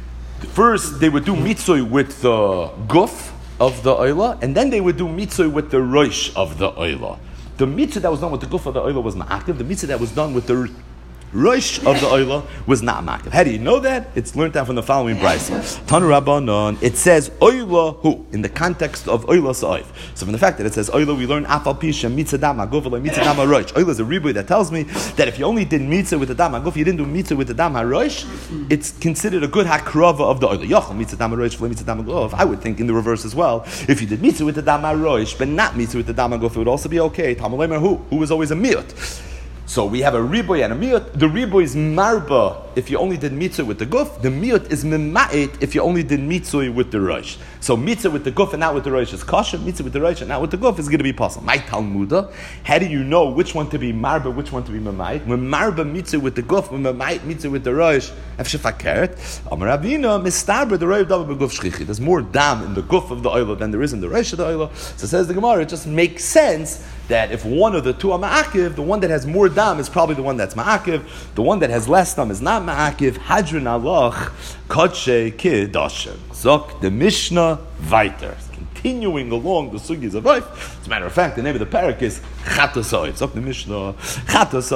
First, they would do mitzvah with the guf of the oila, and then they would do mitzvah with the roish of the oila. The mitzvah that was done with the guf of the oila was ma'akiv. The mitzvah that was done with the roish of the oila was not ma'akiv. How do you know that? It's learned out from the following brayso. Tanu Rabbanon. It says oila who in the context of oila sa'if. So from the fact that it says oila, we learn afal pisha mitzvah dama guf v'lo mitzvah dama roish. Oila is a riboy that tells me that if you only did mitzvah with the dama guf, you didn't do mitzvah with the dama roish, it's considered a good hakrava of the oila. Yochel mitzvah dama roish v'lo mitzvah dama guf. I would think in the reverse as well. If you did mitzvah with the dama roish but not mitzvah with the dama guf, it would also be okay. Tamalei who who was always a miut. So we have a riboy and a miut. The riboy is marba if you only did mitzvah with the guf. The miut is mema'it if you only did mitzvah with the rosh. So mitzvah with the guf and not with the rosh is kosher. Mitzvah with the rosh and not with the guf is going to be possible. My Talmuda, how do you know which one to be marba, which one to be mema'it? When marba mitzvah with the guf, when mema'it mitzvah with the rosh, efshefakeret. Amar Ravina mistabra the roiv davar beguf shchichi. There's more dam in the guf of the oila than there is in the rosh of the oila. So says the Gemara, it just makes sense that if one of the two are ma'akiv, the one that has more dam is probably the one that's ma'akiv. The one that has less dam is not ma'akiv. Hadron alach kodshe kidashem. Zok the Mishnah weiter. Continuing along the sugis of life. As a matter of fact, the name of the parak is Chatos Oif. Zok the Mishnah Chatos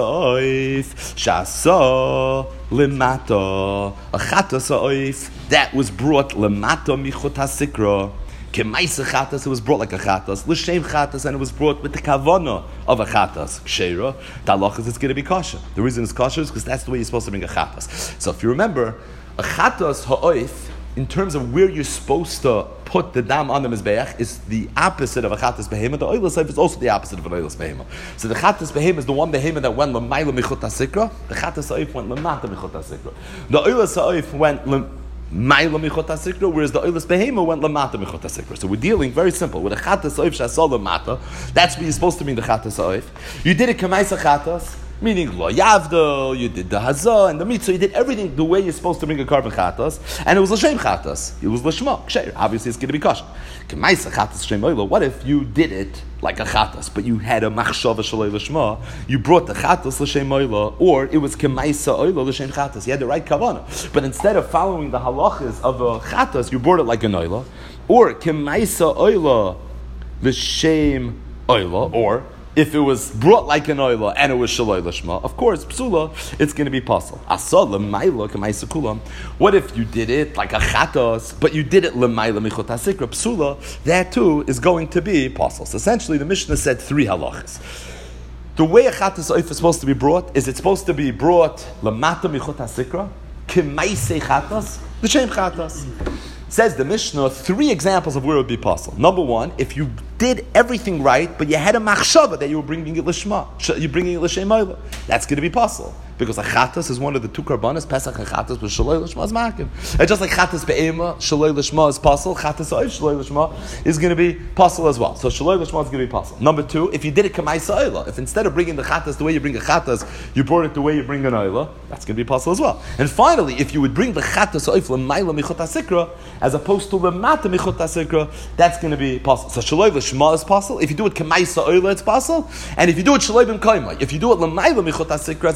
Oif Shasa Limata. A Chatos Oif that was brought Limata Michot HaSikra. Kemaisa chatas, it was brought like a chatas. L'shem chatas, and it was brought with the kavana of a chatas. Ksheira, talach is it's going to be kosher. The reason it's kosher is because that's the way you're supposed to bring a chatas. So if you remember, a chatas ha'oif, in terms of where you're supposed to put the dam on the mizbeach, is the opposite of a chatas behema. The oilas oif is also the opposite of an oilas behema. So the chatas behema is the one behema that went l'mayla michot hasikra. The chatas oif went l'mata michot hasikra. The oilas oif went l'mata Ma'ila michot hasikra, whereas the oilas behema went lamata michot hasikra. So we're dealing very simple with a chatas oif shasol lamata. That's what you're supposed to mean the chatas oif. You did it kamaisa chatas, meaning lo yavdo. You did the hazah and the mitzvah. You did everything the way you're supposed to bring a carbon chatas, and it was l'shem chatas. It was l'shma ksher. Obviously, it's going to be kosher. Kamaisa chatas shem oila. What if you did it like a chatas, but you had a machshava shalei l'shma? You brought the chatas l'shem oila, or it was kamaisa oila l'shem chatas. You had the right kavana, but instead of following the halachas of a chatas, you brought it like an oila, or kamaisa oila l'shem oila, or if it was brought like an oila and it was shaloi l'shma, of course, psula, it's going to be possible. Asal l'mayla k'maysa kulam. What if you did it like a chatos, but you did it l'mayla michot hasikra psula? That too is going to be possible. So essentially, the Mishnah said three halachas. The way a chatos oif is supposed to be brought is it's supposed to be brought l'mata michot hasikra k'mayse chatos l'shem chatos. Says the Mishnah, three examples of where it would be possible. Number one, if you did everything right, but you had a machshava that you were bringing it l'shma, you're bringing it l'shem oila, that's going to be possible. Because a chatas is one of the two karbanas, Pesach and chatas, but shaloi l'shma is ma'akim. And just like chatas be'ema, shaloi l'shma is possible, chatas oif, shaloi l'shma is going to be possible as well. So shaloi l'shma is going to be possible. Number two, if you did it k'maysa oila, if instead of bringing the chatas the way you bring a chatas, you brought it the way you bring an oila, that's going to be possible as well. And finally, if you would bring the chatas oif l'mayla michot hasikra, as opposed to l'mata michot hasikra, that's going to be possible. So shaloi l'shma is possible. If you do it k'maysa oila, it's possible. And if you do it shaloi b'mkoima, if you do it l'mayla michot hasikra, as opposed to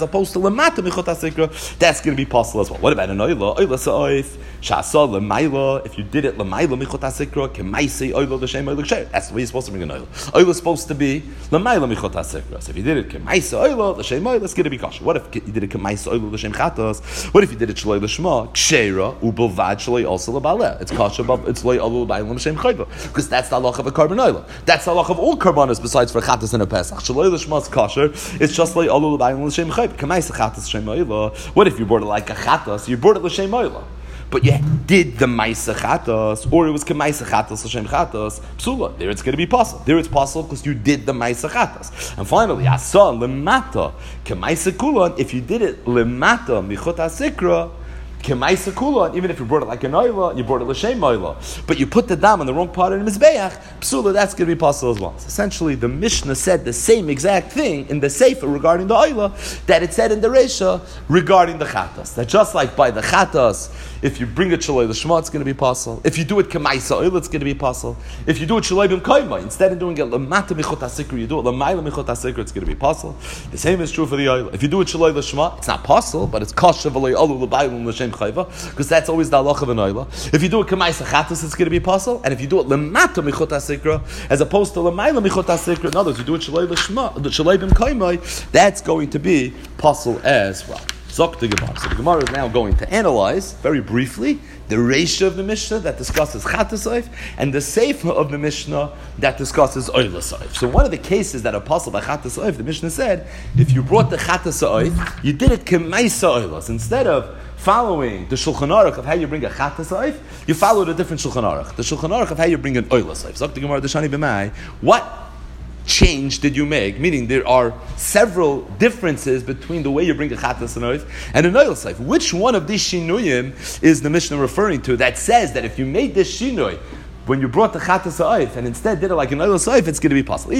lemata michot hasikra, that's going to be possible as well. What about an oila? Oila sa'oif, sha'asa lemaila, if you did it lemaila michot hasikra, kemaisi oila l'shem oila ksher. That's the way you're supposed to bring an oila. Oila is supposed to be lemaila michot hasikra. So if you did it kemaisi oila l'shem oila, it's going to be kosher. What if you did it kemaisi oila l'shem chatas? What if you did it shaloi l'shma, kshera, ubelvad shaloi also l'baleh? It's kosher, but it's loy alu l'bayim l'shem chayva. Because that's the halach of a carbon oila. That's the halach of all carbonas besides for chatas and a pesach. Shaloi l'shma is kosher, it's just loy alu l'bayim l'shem chayva. Kemaisi chatas l'shem oila. What if you brought it like a chatas? You brought it l'shem oila. But you did the Maisa Chatos, or it was Kemaisa Chatos, Hashem Chatos, Psula. There it's going to be possible. There it's possible because you did the Maisa Chatos. And finally, Asa Lemata, Kemaisa Kulan, if you did it Lemata, Michot HaSikra, Kemaisa Kulan, even if you brought it like an oila, you brought it l'shem oila, but you put the dam on the wrong part of the mizbeach, psula, that's going to be possible as well. So essentially, the Mishnah said the same exact thing in the Sefer regarding the oila that it said in the Reisha regarding the chatas. That just like by the chatas, if you bring it shaloi l'shma, it's going to be possible. If you do it kemaisa oila, it's going to be possible. If you do it shaloi b'm koima, instead of doing it lemata michot hasikra, you do it lemaila michot hasikra, it's going to be possible. The same is true for the oila. If you do it shaloi l'shma, it's not possible, but it's kosher v'loi alu l'bayim l'shem chayva, because that's always the halach of an oila. If you do it kemaisa chatas, it's going to be possible. And if you do it lemata michot hasikra, as opposed to lemaila michot hasikra, in other words, you do it shaloi l'shma, shaloi b'm koima, that's going to be possible as well. Zok the Gemara. So the Gemara is now going to analyze, very briefly, the Reisha of the Mishnah that discusses Chatasayif and the Sefer of the Mishnah that discusses Oylasayif. So one of the cases that are possible by Chatasayif, the Mishnah said, if you brought the Chatasayif, you did it Kemaisa Oylas. Instead of following the Shulchan Aruch of how you bring a Chatasayif, you followed a different Shulchan Aruch. The Shulchan Aruch of how you bring an Oylasayif. Zok the Gemara, Deshani B'mai, what change did you make? Meaning there are several differences between the way you bring a chatas and oif and an oil saif. Which one of these shinuyim is the Mishnah referring to that says that if you made this shinui when you brought the chatas oif and instead did it like an oil saif, it's going to be possible?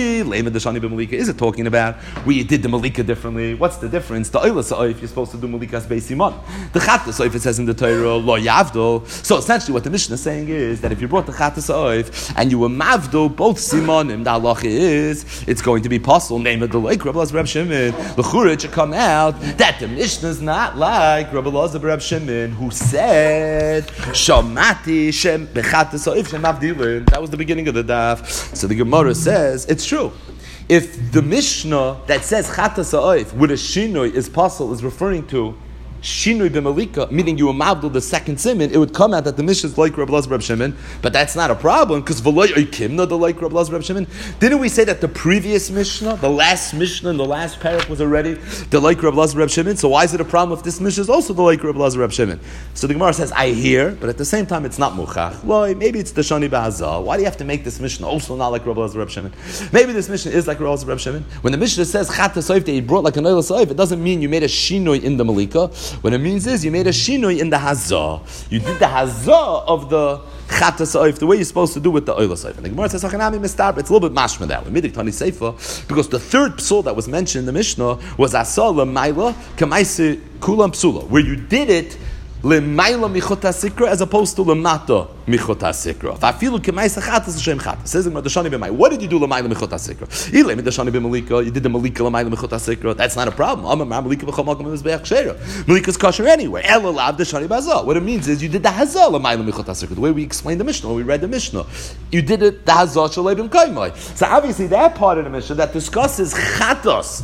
Is it talking about where you did the malika differently? What's the difference? The oil saif, you're supposed to do malikas beisimon. The chatas oif, it says in the Torah, lo yavdol. So essentially what the Mishnah is saying is that if you brought the chatas oif and you were mavdol, both simonim, the halacha is, it's going to be possible. Name of the like Rabbi Elazar Reb Shimon. L'chura, it should come out that the Mishnah is not like Rabbi Elazar Reb Shimon, who said, Shamati shem bechatas oif shem mavdil. That was the beginning of the daf. So the Gemara says, it's true. If the Mishnah that says chatas ha'oif with a shinoi is possible is referring to shinoi b'malika, meaning you amavdul the second siman, it would come out that the Mishnah is like Rabbi Elazar Reb Shimon, but that's not a problem because v'loy oikimna the like Rabbi Elazar Reb Shimon. Didn't we say that the previous Mishnah, the last Mishnah in the last parak was already the like Rabbi Elazar Reb Shimon? So why is it a problem if this Mishnah is also the like Rabbi Elazar Reb Shimon? So the Gemara says, I hear, but at the same time it's not muchach. Well, maybe it's the shani ba'azah. Why do you have to make this Mishnah also not like Rabbi Elazar Reb Shimon? Maybe this Mishnah is like Rabbi Elazar Reb Shimon. When the Mishnah says chatas ha'oif that he brought like an oil ha'oif, it doesn't mean you made a shinoi in the malika. What it means is you made a shinoi in the hazah. You did the hazah of the chatas ha'oif the way you're supposed to do with the oil ha'oif. And the Gemara says, "Hachanami mistar." It's a little bit mashma that way. Midik tani seifa, because the third psul that was mentioned in the Mishnah was asah lemaila kamaisi kulam psula, where you did it lemaila michot hasikra as opposed to lemata michot hasikra. Va'afilu kemaisa chatas l'shem chatas. Says the Gemara, "Deshani b'mai." What did you do lemaila michot hasikra? Ilem deshani b'malika. You did the malika lemaila michot hasikra. That's not a problem. Amar malika b'chol makom mizbeach sheira. Malika is kosher anyway. Ela lav deshani b'azah. What it means is you did the hazah lemaila michot hasikra. The way we explained the Mishnah, we read the Mishnah, you did it the hazah shalei b'm kaimai. So obviously that part of the Mishnah that discusses chatas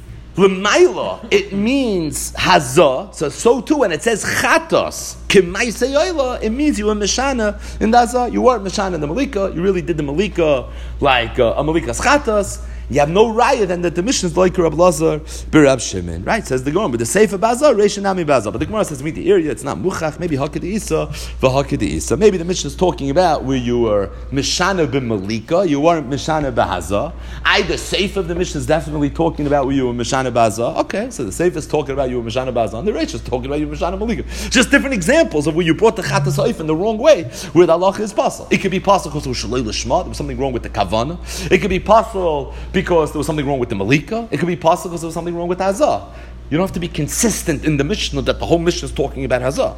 L'mayla, it means hazah. So, so too, when it says chatos, k'maisei oyla, it means you were meshana in the hazah. You weren't meshana in the malika. You really did the malika like uh, a malika's chatos. You have no raya than that the Mishnah is like Rabbi Elazar b'Rab Shimon, right? Says the Gemara, but the Sefer Bazar, Reish Nami Bazar. But the Gemara says, meet the area, it's not muchach, maybe Hakad Isa, v'Hakad Isa. Maybe the Mishnah is talking about where you were Mishana b'Malika, you weren't Mishana b'Hazah. I, the Sefer of the Mishnah is definitely talking about where you were Mishana b'Hazah. Okay, so the Sefer is talking about you were Mishana b'Hazah, and the Reish is talking about you were Mishana b'Malika. Just different examples of where you brought the Chatas Ha'if in the wrong way, where the halacha is possible. It could be possible because it was Shalei L'Shma, there was something wrong with the Kavana. It could be possible because there was something wrong with the Malika. It could be possible because there was something wrong with Hazah. You don't have to be consistent in the Mishnah that the whole Mishnah is talking about Hazah.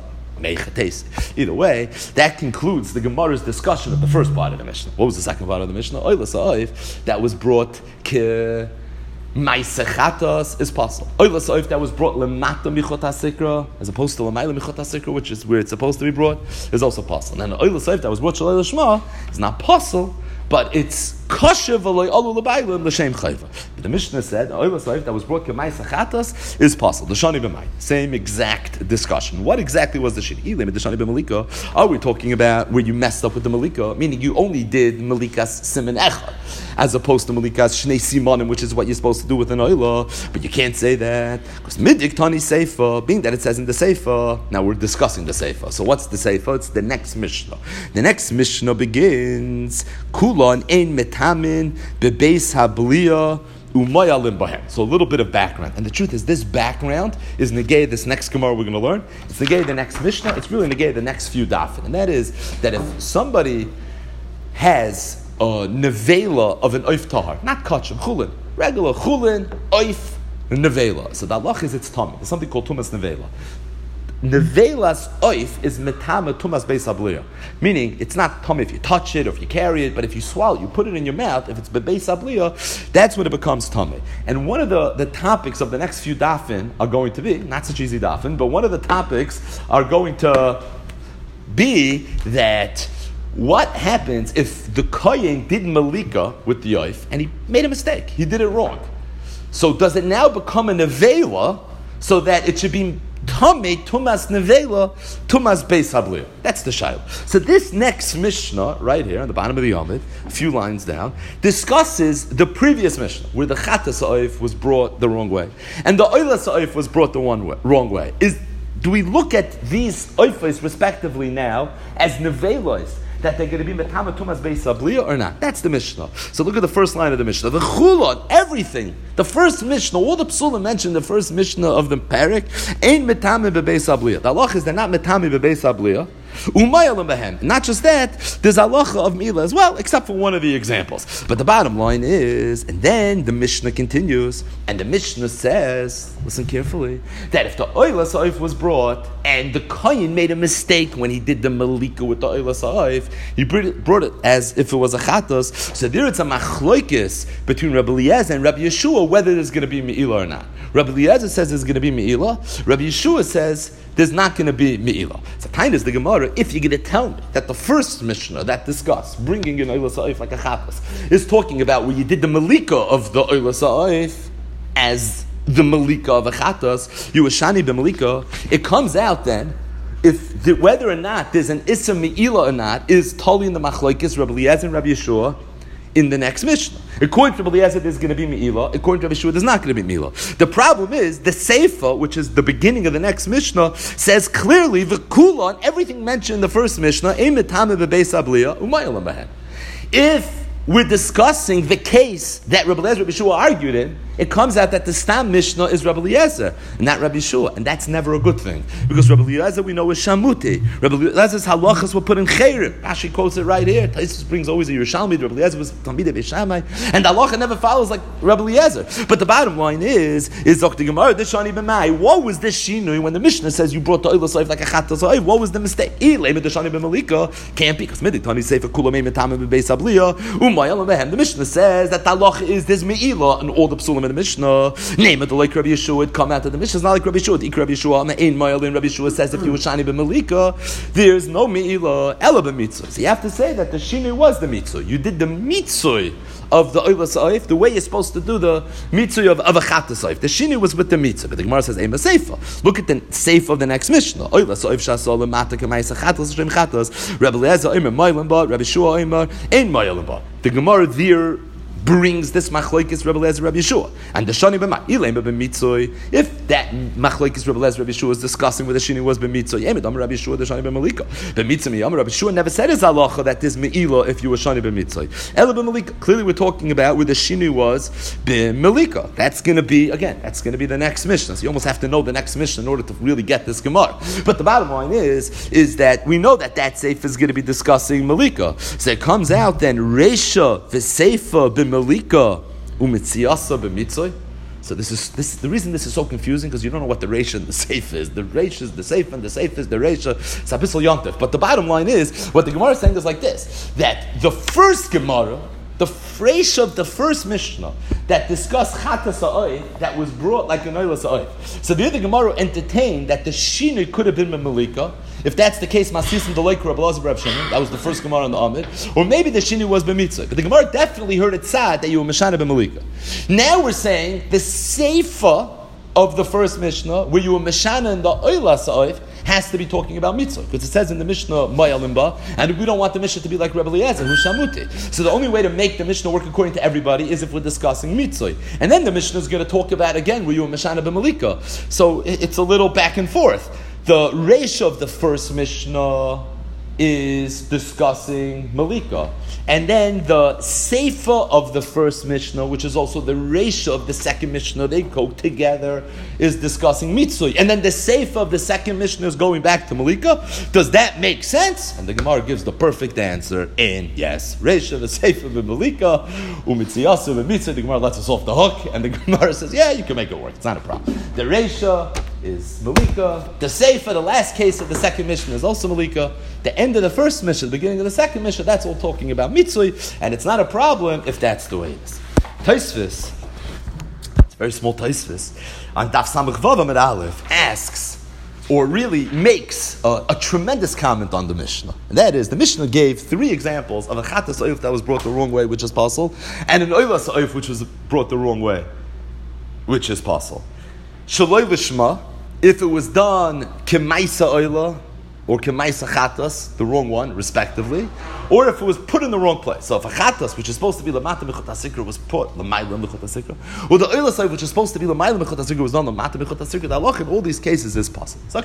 Either way, that concludes the Gemara's discussion of the first part of the Mishnah. What was the second part of the Mishnah? Oyla Sa'if, that was brought ke Maisechatas is possible. Oila Soif that was brought lemata michot hasikra, as opposed to lemaila michot hasikra, which is where it's supposed to be brought, is also possible. And then Oila Soif that was brought shalei l'shma is not possible, but it's kosher v'loy alu l'bayla l'shem chayva. But the Mishnah said Oila Soif that was brought k'maisechatas is possible. The shani b'may, same exact discussion. What exactly was the shani? Ilim the shani b'malika. Are we talking about where you messed up with the malika, meaning you only did malikas siman echad, as opposed to malikas shnei simanim, which is what you're supposed to do with an oila? But you can't say that because midik tani seifa, being that it says in the seifa. Now we're discussing the seifa. So what's the seifa? It's the next Mishnah. The next Mishnah begins kulon ein metamin bebeis habliya. So a little bit of background. And the truth is, this background is negay this next Gemara we're going to learn. It's negay the next Mishnah. It's really negay the next few dafin. And that is that if somebody has a nevela of an oif tahar, not kachim, chulin, regular chulin, oif, nevela. So the halach is it's tummy. There's something called tumas nevela. Nevelas oif is metama tumas beis habliya, meaning it's not tummy if you touch it or if you carry it, but if you swallow, you put it in your mouth. If it's beis habliya, that's when it becomes tummy. And one of the, the topics of the next few dafin are going to be not such easy dafin, but one of the topics are going to be that what happens if the kohen did malika with the oif and he made a mistake, he did it wrong. So does it now become a nevela so that it should be Tame tumas nevela tumas beis habliya? That's the shayla. So this next Mishnah right here on the bottom of the Yomid, a few lines down, discusses the previous Mishnah where the chatas oif was brought the wrong way and the oilas oif was brought the one way, wrong way. Is do we look at these oifos respectively now as nevelos, that they're going to be metama tumas beis habliya or not? That's the Mishnah. So look at the first line of the Mishnah. The chulon, everything. The first Mishnah, all the psulim mentioned the first Mishnah of the parak, ain't metame bebeis habliya. The halach is they're not metame bebeis habliya. Not just that, there's halacha of Mila as well, except for one of the examples. But the bottom line is, and then the Mishnah continues, and the Mishnah says, listen carefully, that if the oilas oif was brought, and the kohen made a mistake when he did the malika with the oilas oif, he brought it as if it was a chatos, so there it's a machloikis between Rabbi Eliezer and Rabbi Yeshua, whether there's going to be Me'ilah or not. Rabbi Eliezer says there's going to be Me'ilah, Rabbi Yeshua says there's not going to be Me'ilah. So kind is the Gemara, if you're going to tell me that the first Mishnah that discussed bringing in Oilas Ha'oif like a chapas is talking about where you did the Malika of the Oilas Ha'oif as the Malika of a chatas, you were Shani b'Malika, it comes out then, if the, whether or not there's an Issa Me'ilah or not, is totally in the Machlokes, Rabbi Eliezer and Rabbi Yeshua, in the next Mishnah. According to Rabbi Eliezer, there's going to be Me'ilah. According to Rabbi Yeshua, there's not going to be Me'ilah. The problem is, the Seifa, which is the beginning of the next Mishnah, says clearly, the Kulon, everything mentioned in the first Mishnah, if we're discussing the case that Rabbi Eliezer and Rabbi Yeshua argued in, it comes out that the Stam Mishnah is Rabbi Eliezer, and not Rabbi Yeshua, and that's never a good thing, because Rabbi Eliezer we know is Shamuti. Rabbi Eliezer's halachas were put in Chayrim. Rashi quotes it right here. Taisus brings always a Yerushalmi. Rabbi Eliezer was Talmidei Beis Shammai, and the halacha never follows like Rabbi Eliezer. But the bottom line is, is Doctor Gemara, the Shani B'mai. What was this shinui when the Mishnah says you brought the oilas oif like a chatas oif? What was the mistake? Ilay the Shani B'malika can't be because midik Tani Sefer Kulamei Metamim B'Beis Habliya Umayel Behem. The Mishnah says that the halacha is there's Me'ilah and all the psulim in the Mishnah. Name it like Rabbi Yeshua would come out of the Mishnah. It's not like Rabbi Yeshua. The Rabbi Yeshua, Ma'ain Ma'il, and Rabbi Yeshua says if you were Shani b'Malika, there's no Me'ilah, Ela b'Mitzvah. So you have to say that the Shini was the Mitzvah. You did the Mitzvah of the Oilas Oif the way you're supposed to do the Mitzvah of, of a Chatas Oif. The Shini was with the Mitzvah. But the Gemara says, Eima Seifa. Look at the Seifa of the next Mishnah. Oilas Oif Shasol, Mata Kamaisa Chatas, Shem Chatas, Rabbi Eliezer, Oimer Ma'il, Rabbi Yeshua, Oimer, Ein Ma'il. The Gemara there brings this machlokes Rabbi Eliezer Rabbi Yeshua and the shani b'ma ilay b'mitzoi. If that machlokes Rabbi Eliezer Rabbi Yeshua is discussing where the shini was b'mitzoi, yemid Amar Rabbi Yeshua the shani b'malika b'mitzoi. Amar Rabbi Yeshua never said his halacha that there's me'ilah if you were shani b'mitzoi. Ela b'malika. Clearly, we're talking about where the shini was b'malika. That's going to be again. That's going to be the next Mishnah. So you almost have to know the next Mishnah in order to really get this Gemara. But the bottom line is is that we know that that seif is going to be discussing malika. So it comes out then reisha v'seifa b'malika. Malika umitziyasa b'mitzoi. So this is this the reason this is so confusing because you don't know what the reisha and the seif is. The reisha is the seif and the seif is the reisha. It's abyssal yontif. But the bottom line is what the Gemara is saying is like this: that the first Gemara The phrase of the first Mishnah that discussed Chatas Ha'oif, that was brought like an Oilas Ha'oif. So the other Gemara entertained that the Shinui could have been Memalika. If that's the case, Masisim Deleik Rabbi Elazar Reb Shimon, that was the first Gemara on the Amid. Or maybe the Shinui was B'mitzvah. But the Gemara definitely heard it sad that you were Meshana B'malika. Now we're saying the Seifa of the first Mishnah, where you were Meshana in the Oilas Ha'oif, has to be talking about mitzvah, because it says in the Mishnah Maya Limba, and we don't want the Mishnah to be like Rebbe Eliezer, who's Shamuti. So the only way to make the Mishnah work according to everybody is if we're discussing mitzvah, and then the Mishnah is going to talk about again where you were Meshana b'malika. So it's a little back and forth. The reish of the first Mishnah is discussing Malika. And then the Seifa of the first Mishnah, which is also the Reisha of the second Mishnah, they go together, is discussing Mitzui. And then the Seifa of the second Mishnah is going back to Malika. Does that make sense? And the Gemara gives the perfect answer in yes. Reisha, the Seifa of Malika, Umitziyasu, and Mitzui. The Gemara lets us off the hook, and the Gemara says, yeah, you can make it work. It's not a problem. The Reisha is Malika. The Seifa, the last case of the second Mishnah, is also Malika. The end of the first Mishnah, the beginning of the second Mishnah, that's all talking about Mitzui, and it's not a problem if that's the way it is. Taisvis, it's a very small Taisvis, on Daf Samach Vav Amud Aleph, asks, or really makes a, a tremendous comment on the Mishnah. And that is, the Mishnah gave three examples of a Chatas Oif that was brought the wrong way, which is possible, and an Oilas Oif which was brought the wrong way, which is possible. Shaloi Lishma, if it was done Kemaisa Oila, or Kemaisa Chatas, the wrong one, respectively, or if it was put in the wrong place. So if a Chatas, which is supposed to be Lamata Mechot HaSikra, was put Lamayla Mechot HaSikra, or the Oila Saiv, which is supposed to be Lamayla Mechot HaSikra, was done Lamata Mechot HaSikra, the halach in all these cases is possible. A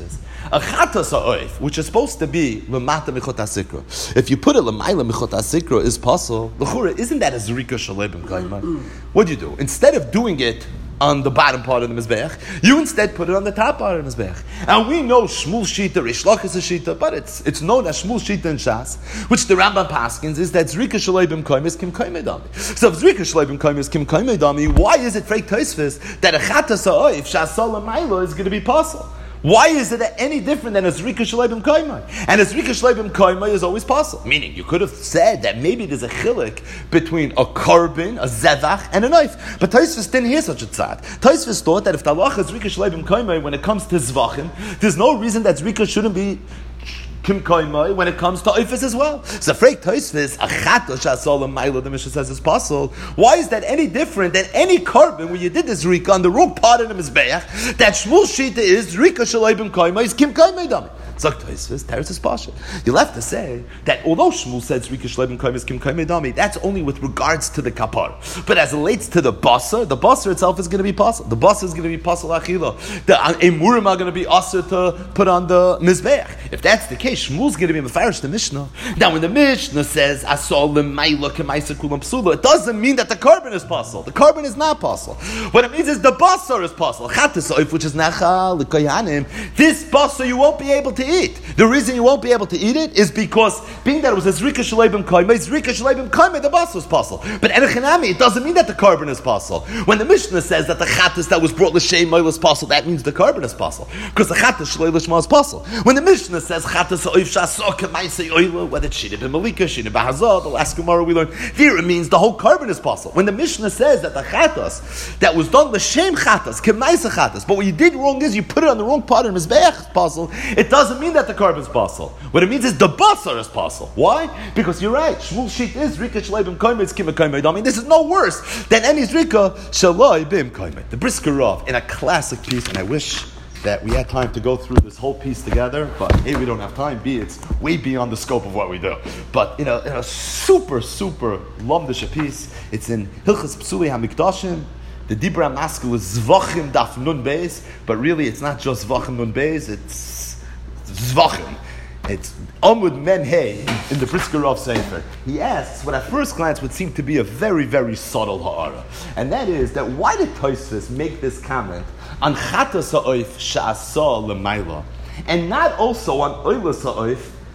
Chatas Ha'oif, which is supposed to be Lamata Mechot HaSikra, if you put it Lamayla Mechot HaSikra, is possible. L'chura, isn't that a Zrika Shalebim Kaima? What do you do? Instead of doing it on the bottom part of the Mizbeach, you instead put it on the top part of the Mizbeach. And we know Shmuel Shita, Rish Lakish Shita, but it's it's known as Shmuel Shita in Shas, which the Rambam Paskins is that Zrika Shaleibim Koim is Kim Koim Edami. So if Zrika Shaleibim Koim is Kim Koim Edami, why is it Freik Tosfos that a Chatas Ha'oif Shas Salam Maila is going to be possible? Why is it any different than a Zrika Shleibim Kaimai? And a Zrika Shleibim Kaimai is always possible. Meaning, you could have said that maybe there's a chilik between a carbon, a zevach, and a knife. But Tosfos didn't hear such a tzad. Tosfos thought that if the halacha is Zrika Shleibim Kaimai, when it comes to zvachim, there's no reason that Zrika shouldn't be Kim Kaimai when it comes to Oifis as well. So Freik Tosfos, a Chatas Shasalam Maila, the Mishnah says is possible. Why is that any different than any carbon where you did this Zrika on the wrong part of the Mizbeach, that Shmuel Shita is Zrika Shaleibim Kaimai is Kim Kaimai Dami? Zok Tosfos, Teretz is Pasha. You'll have to say that although Shmuel said Zrika Shleibim Kaimai is Kim Kaimai Dami, that's only with regards to the kapar. But as it relates to the basar, the basar itself is going to be possible. The basar is going to be pasal achila. The emurim are going to be asur to put on the Mizbeach. If that's the case, Shmuel's going to be mefarish the Mishnah. Now, when the Mishnah says asol l'mayla k'maisa kulam psula, it doesn't mean that the carbon is possible. The carbon is not possible. What it means is the basar is possible. Chatas oif, which is nachal l'koyanim. This basar you won't be able to eat. The reason you won't be able to eat it is because being that it was a zrika shleibim kaimei, zrika shleibim kaimei, the basar is possible. But enechanami, it doesn't mean that the carbon is possible. When the Mishnah says that the chatas that was brought l'shem oil is possible, that means the carbon is possible because the chatas shleil l'shma is possible. When the Mishnah says chatas oif shasok k'maisei oila, whether it's shina b'malika, shina b'hazah, the last Gemara we learned, there it means the whole carbon is possible. When the Mishnah says that the chatas that was done l'shem chatas k'maisei chatas, but what you did wrong is you put it on the wrong part of the mizbeach is possible, it doesn't mean that the carbon is possible. What it means is the basar is possible. Why? Because you're right. Shmuel Shit is Zrika Shleibim Kaimei, it's Kima Kaimei. I mean, this is no worse than any Zrika Shleibim Kaimei. The Brisker Rav, in a classic piece, and I wish that we had time to go through this whole piece together, but A, we don't have time, B, it's way beyond the scope of what we do. But in a, in a super, super lumdish piece, it's in Hilchas Psuli HaMikdashim. The Dibra Maskil is Zvachim Daf Nun Beis, but really it's not just Zvachim Nun Beis, it's Zvachim. It's Amud Men Hey in the Brisker Rav Sefer. He asks what at first glance would seem to be a very, very subtle ha'ara. And that is that why did Tosfos make this comment on Chatas ha'oif sha'asa l'mayla, and not also on oilas ha'oif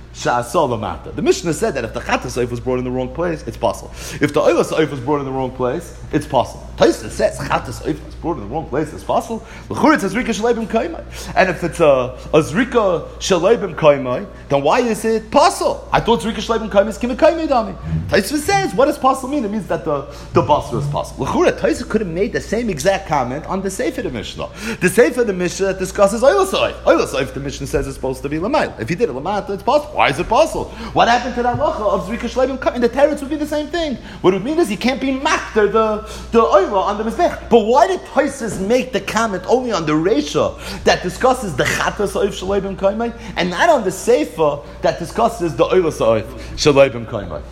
Sha'asol lamata. The Mishnah said that if the Chatas Oif was brought in the wrong place, it's possible. If the Oilas Oif was brought in the wrong place, it's possible. Taisa says Chatas Oif was brought in the wrong place, it's possible. L'chur it says Zrika Shaleibim Kaimai. And if it's a, a Zrika Shaleibim Kaimai, then why is it possible? I thought Zrika Shaleibim Kaimai is Kima Kaimai Dami. Taisa says, what does possible mean? It means that the, the Basra is possible. L'chur Taisa could have made the same exact comment on the Sefer of the Mishnah. The Sefer of the Mishnah that discusses Oilas Oif. Oilas Oif, the Mishnah says it's supposed to be Lamail. If you did it Lamata, it's possible. Why is it possible? What happened to the halacha of Zrika Shleibim Kaimai? The teretz would be the same thing. What it would mean is you can't be makter the the oila on the mizbech. But why did Tosfos make the comment only on the reisha that discusses the chatas oif Shleibim Kaimai and not on the sefer that discusses the oila oif Shleibim Kaimai?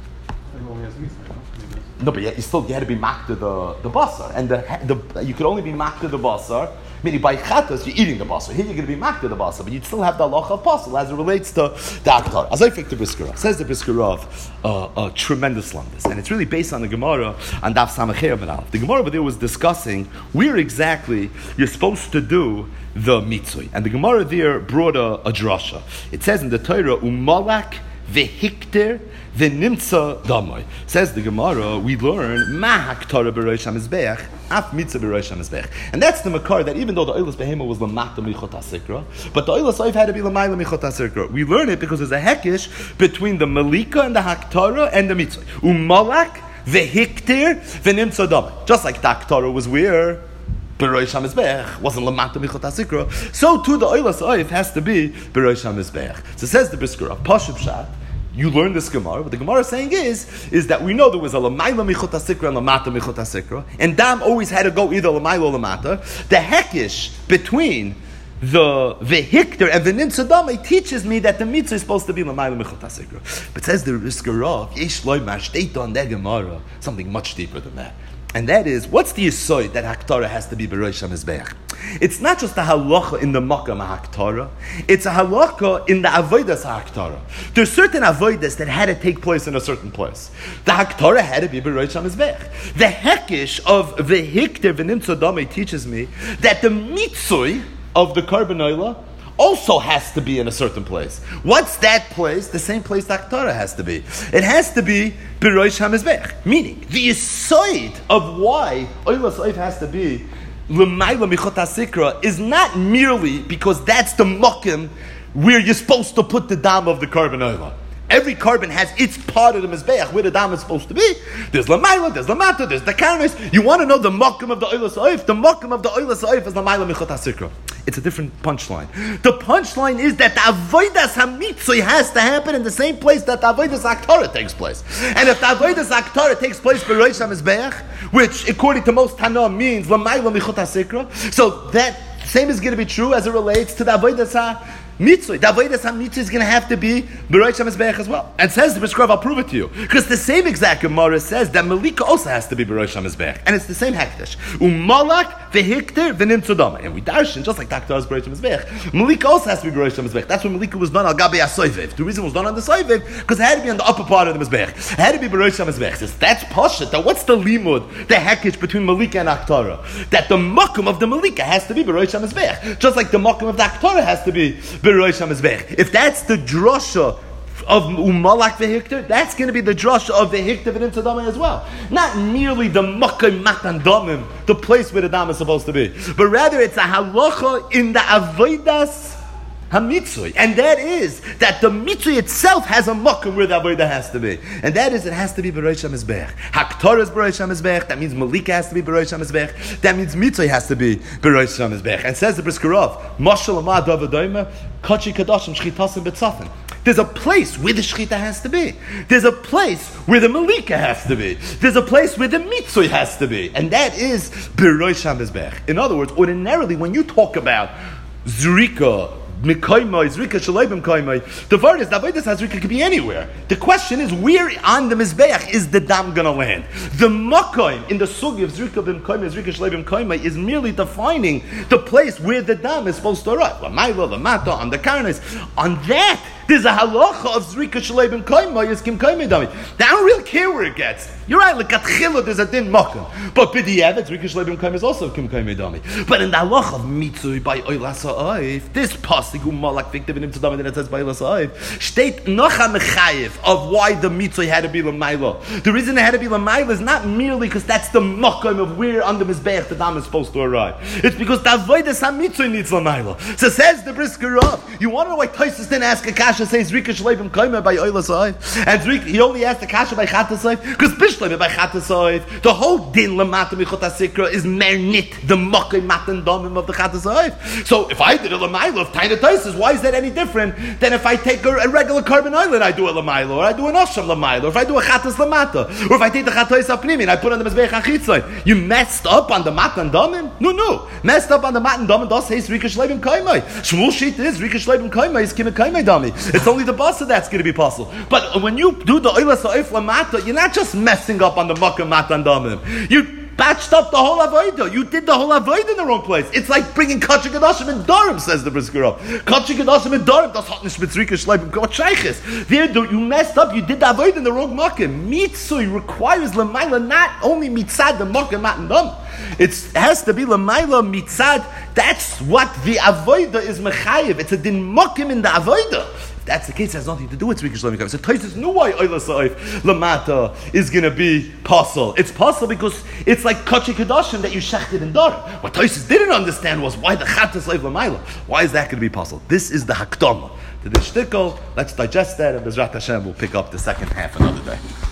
No, but yet you still you had to be makter the the basar, and the the you could only be makter the basar. Meaning by chatas, you're eating the basar. Here you're going to be makter the basar, but you'd still have the halacha of basar as it relates to the aktar. As I think the Brisker says the Brisker of uh, a tremendous lumdus, and it's really based on the Gemara on Daf Samachei Ben Aleph. The Gemara over there was discussing where exactly you're supposed to do the mitzvah, and the Gemara there brought a, a drasha. It says in the Torah, umalak vehikter v'nimtza damai. Says the Gemara, we learn ma haktara b'rosh hamizbeach af mitzvah b'rosh hamizbeach, and that's the makar that even though the oilas behema was lamata michot hasikra, but the oilas oif had to be lamayla michot hasikra. We learn it because there's a hekish between the malika and the haktara and the mitzvah. Umalak vehikter v'nimtza damai. Just like the haktara was where B'rosh HaMizbech wasn't lamata michot hasikra, so too the oilas oif has to be b'rosh HaMizbech. So says the Brisker of Pashut Pshat. You learn this Gemara. What the Gemara is saying is, is that we know there was a lamayla michot hasikra and lamata michot hasikra, and dam always had to go either lamayla or lamata. The hekish between the vehikter and the nimtzadame teaches me that the mitzvah is supposed to be lamayla michot hasikra. But says the Brisker of Ish loy mashteit on the Gemara something much deeper than that. And that is, what's the yisoid that haktara has to be b'rosh hamizbeach? It's not just a halacha in the makam haktara; it's a halacha in the avodas haktara. There's certain avodas that had to take place in a certain place. The haktara had to be b'rosh hamizbeach. The hekish of vehikter v'nimtzadame teaches me that the mitzvah of the korban oila also has to be in a certain place. What's that place? The same place the haktara has to be. It has to be b'rosh hamizbech. Meaning, the yisoid of why oilas oif has to be l'mayla michot hasikra is not merely because that's the mokim where you're supposed to put the dam of the korban oila. Every carbon has its part of the mizbeach where the dam is supposed to be. There's lamayla, there's lamata, there's the karnis. You want to know the mokum of the oilas oif? The mokum of the oilas oif is lamayla michot hasikra. It's a different punchline. The punchline is that the avodas hamitzvah has to happen in the same place that the avodas haktara takes place. And if the avodas haktara takes place b'rosh hamizbeach, which according to most Tana means lamayla michot hasikra, so that same is going to be true as it relates to the avodas ha. Mitzvah. The avodas ha-mitzvah is going to have to be b'rosh hamizbeach as well. And says the Brisker, I'll prove it to you. Because the same exact Gemara says that Malika also has to be b'rosh hamizbeach. And it's the same hekdesh. Umalak v'hikter v'nimtzadama. And we darshan, just like Taktar is b'rosh hamizbeach, Malika also has to be b'rosh hamizbeach. That's when Malika was done al gabi ha-soiviv. The reason it was done on the soiviv, because it had to be on the upper part of the mizbeach. It had to be b'rosh hamizbeach. Says, that's pashut. Now what's the limud, the hekesh between Malika and Aktara? That the makom of the Malika has to be b'rosh hamizbeach. Just like the makom of the Aktara has to be b'rosh hamizbeach. If that's the drasha of umalak vehikter, that's going to be the drasha of vehikter v'nimtzadama as well. Not merely the makom matan damim, the place where the dam is supposed to be, but rather it's a halacha in the avodas hamitzvah, and that is that the mitzvah itself has a makom where the avodah has to be, and that is it has to be b'rosh hamizbeach. Haktara is b'rosh hamizbeach. That means malika has to be b'rosh hamizbeach. That means mitzvah has to be b'rosh hamizbeach. And says the Brisker of mashal amad avadayma kachi kadashim shchitasim betzafin. There's a place where the shchita has to be. There's a place where the malika has to be. There's a place where the mitzvah has to be, and that is b'rosh hamizbeach. In other words, ordinarily when you talk about zrika, Mikaimai, Zrika Shalaibim Kaimai. The word is that avodas Zrika could be anywhere. The question is, where on the Mizbeach is the dam going to land? The Makaim in the sugi of Zrika Bim Kaimai, Zrika Shalaibim Kaimai is merely defining the place where the dam is supposed to arrive. Lamayla, Lamata, on the Karnas. On that, there's a halacha of Zrika Shalei Ben Koima is Kim Koima Dami. They don't really care where it gets. You're right, like Atchila, there's a din Mokum. But B'di'evet, Zrika Shalei Ben Koima is also Kim Koima Dami. But in the halacha of Mitzui by Oilas Ha'oif, this pasuk Malak Viktiv and Imtzadam that says by Oilas Ha'oif, state Nocha Mechayev of why the Mitzui had to be L'mayla. The reason it had to be L'mayla is not merely because that's the Mokum of where under Mizbeach the Dam is supposed to arrive. It's because the Avodah HaMitzui needs L'mayla. So says the Brisker Rav, you want to know why Tosfos didn't ask a kasha, says Zrika Shalei Ben Koima by Oilas Ha'oif, and Zrika, he only asked a kasha by Chatas Ha'oif, because Bishlei by Chatas Ha'oif, the whole din Lamata Michot HaSikra is mernit, the Mokum Matan Domim of the Chatas Ha'oif. So if I did a L'mayla of Taina Tosfos, why is that any different than if I take a, a regular carbon oil and I do a L'mayla, or I do an Osham L'mayla, or if I do a Chatas Lamata, or if I take the Chatos Apnimi and I put on the Mizbeach HaChitzon? You messed up on the Matan Domim? No, no. Messed up on the Matan Domim, das says Zrika Shalei Ben Koima. Shmuel sheet is Zrika Shalei Ben Koima is Kim Koima Dami. It's only the basa that's going to be possible. But when you do the Oilas Ha'oif Lamata, you're not just messing up on the Mokum Matan Domim. You patched up the whole avodah. You did the whole avodah in the wrong place. It's like bringing Kachik Gadashim and Dorim, says the Brisker Rav. Kachik Gadashim and Dorim, that's hot nish mitzrika shleim. What shayches? There, you messed up. You did the avodah in the wrong makom. Mitzui requires lemaila not only mitzad the makom matan dam. It has to be lemaila mitzad. That's what the avodah is mechayev. It's a din makom in the avodah. That's the case. It has nothing to do with Zrika Shalei Ben Koima. So Tosfos knew why Oilas Ha'oif Lamata is going to be possible. It's possible because it's like Kachik Kadashim that you shechted in Dar. What Tosfos didn't understand was why the Chatas Ha'oif Lamayla. Why is that going to be possible? This is the Hakdama to the shtickle. Let's digest that, and Bezrat Hashem will pick up the second half another day.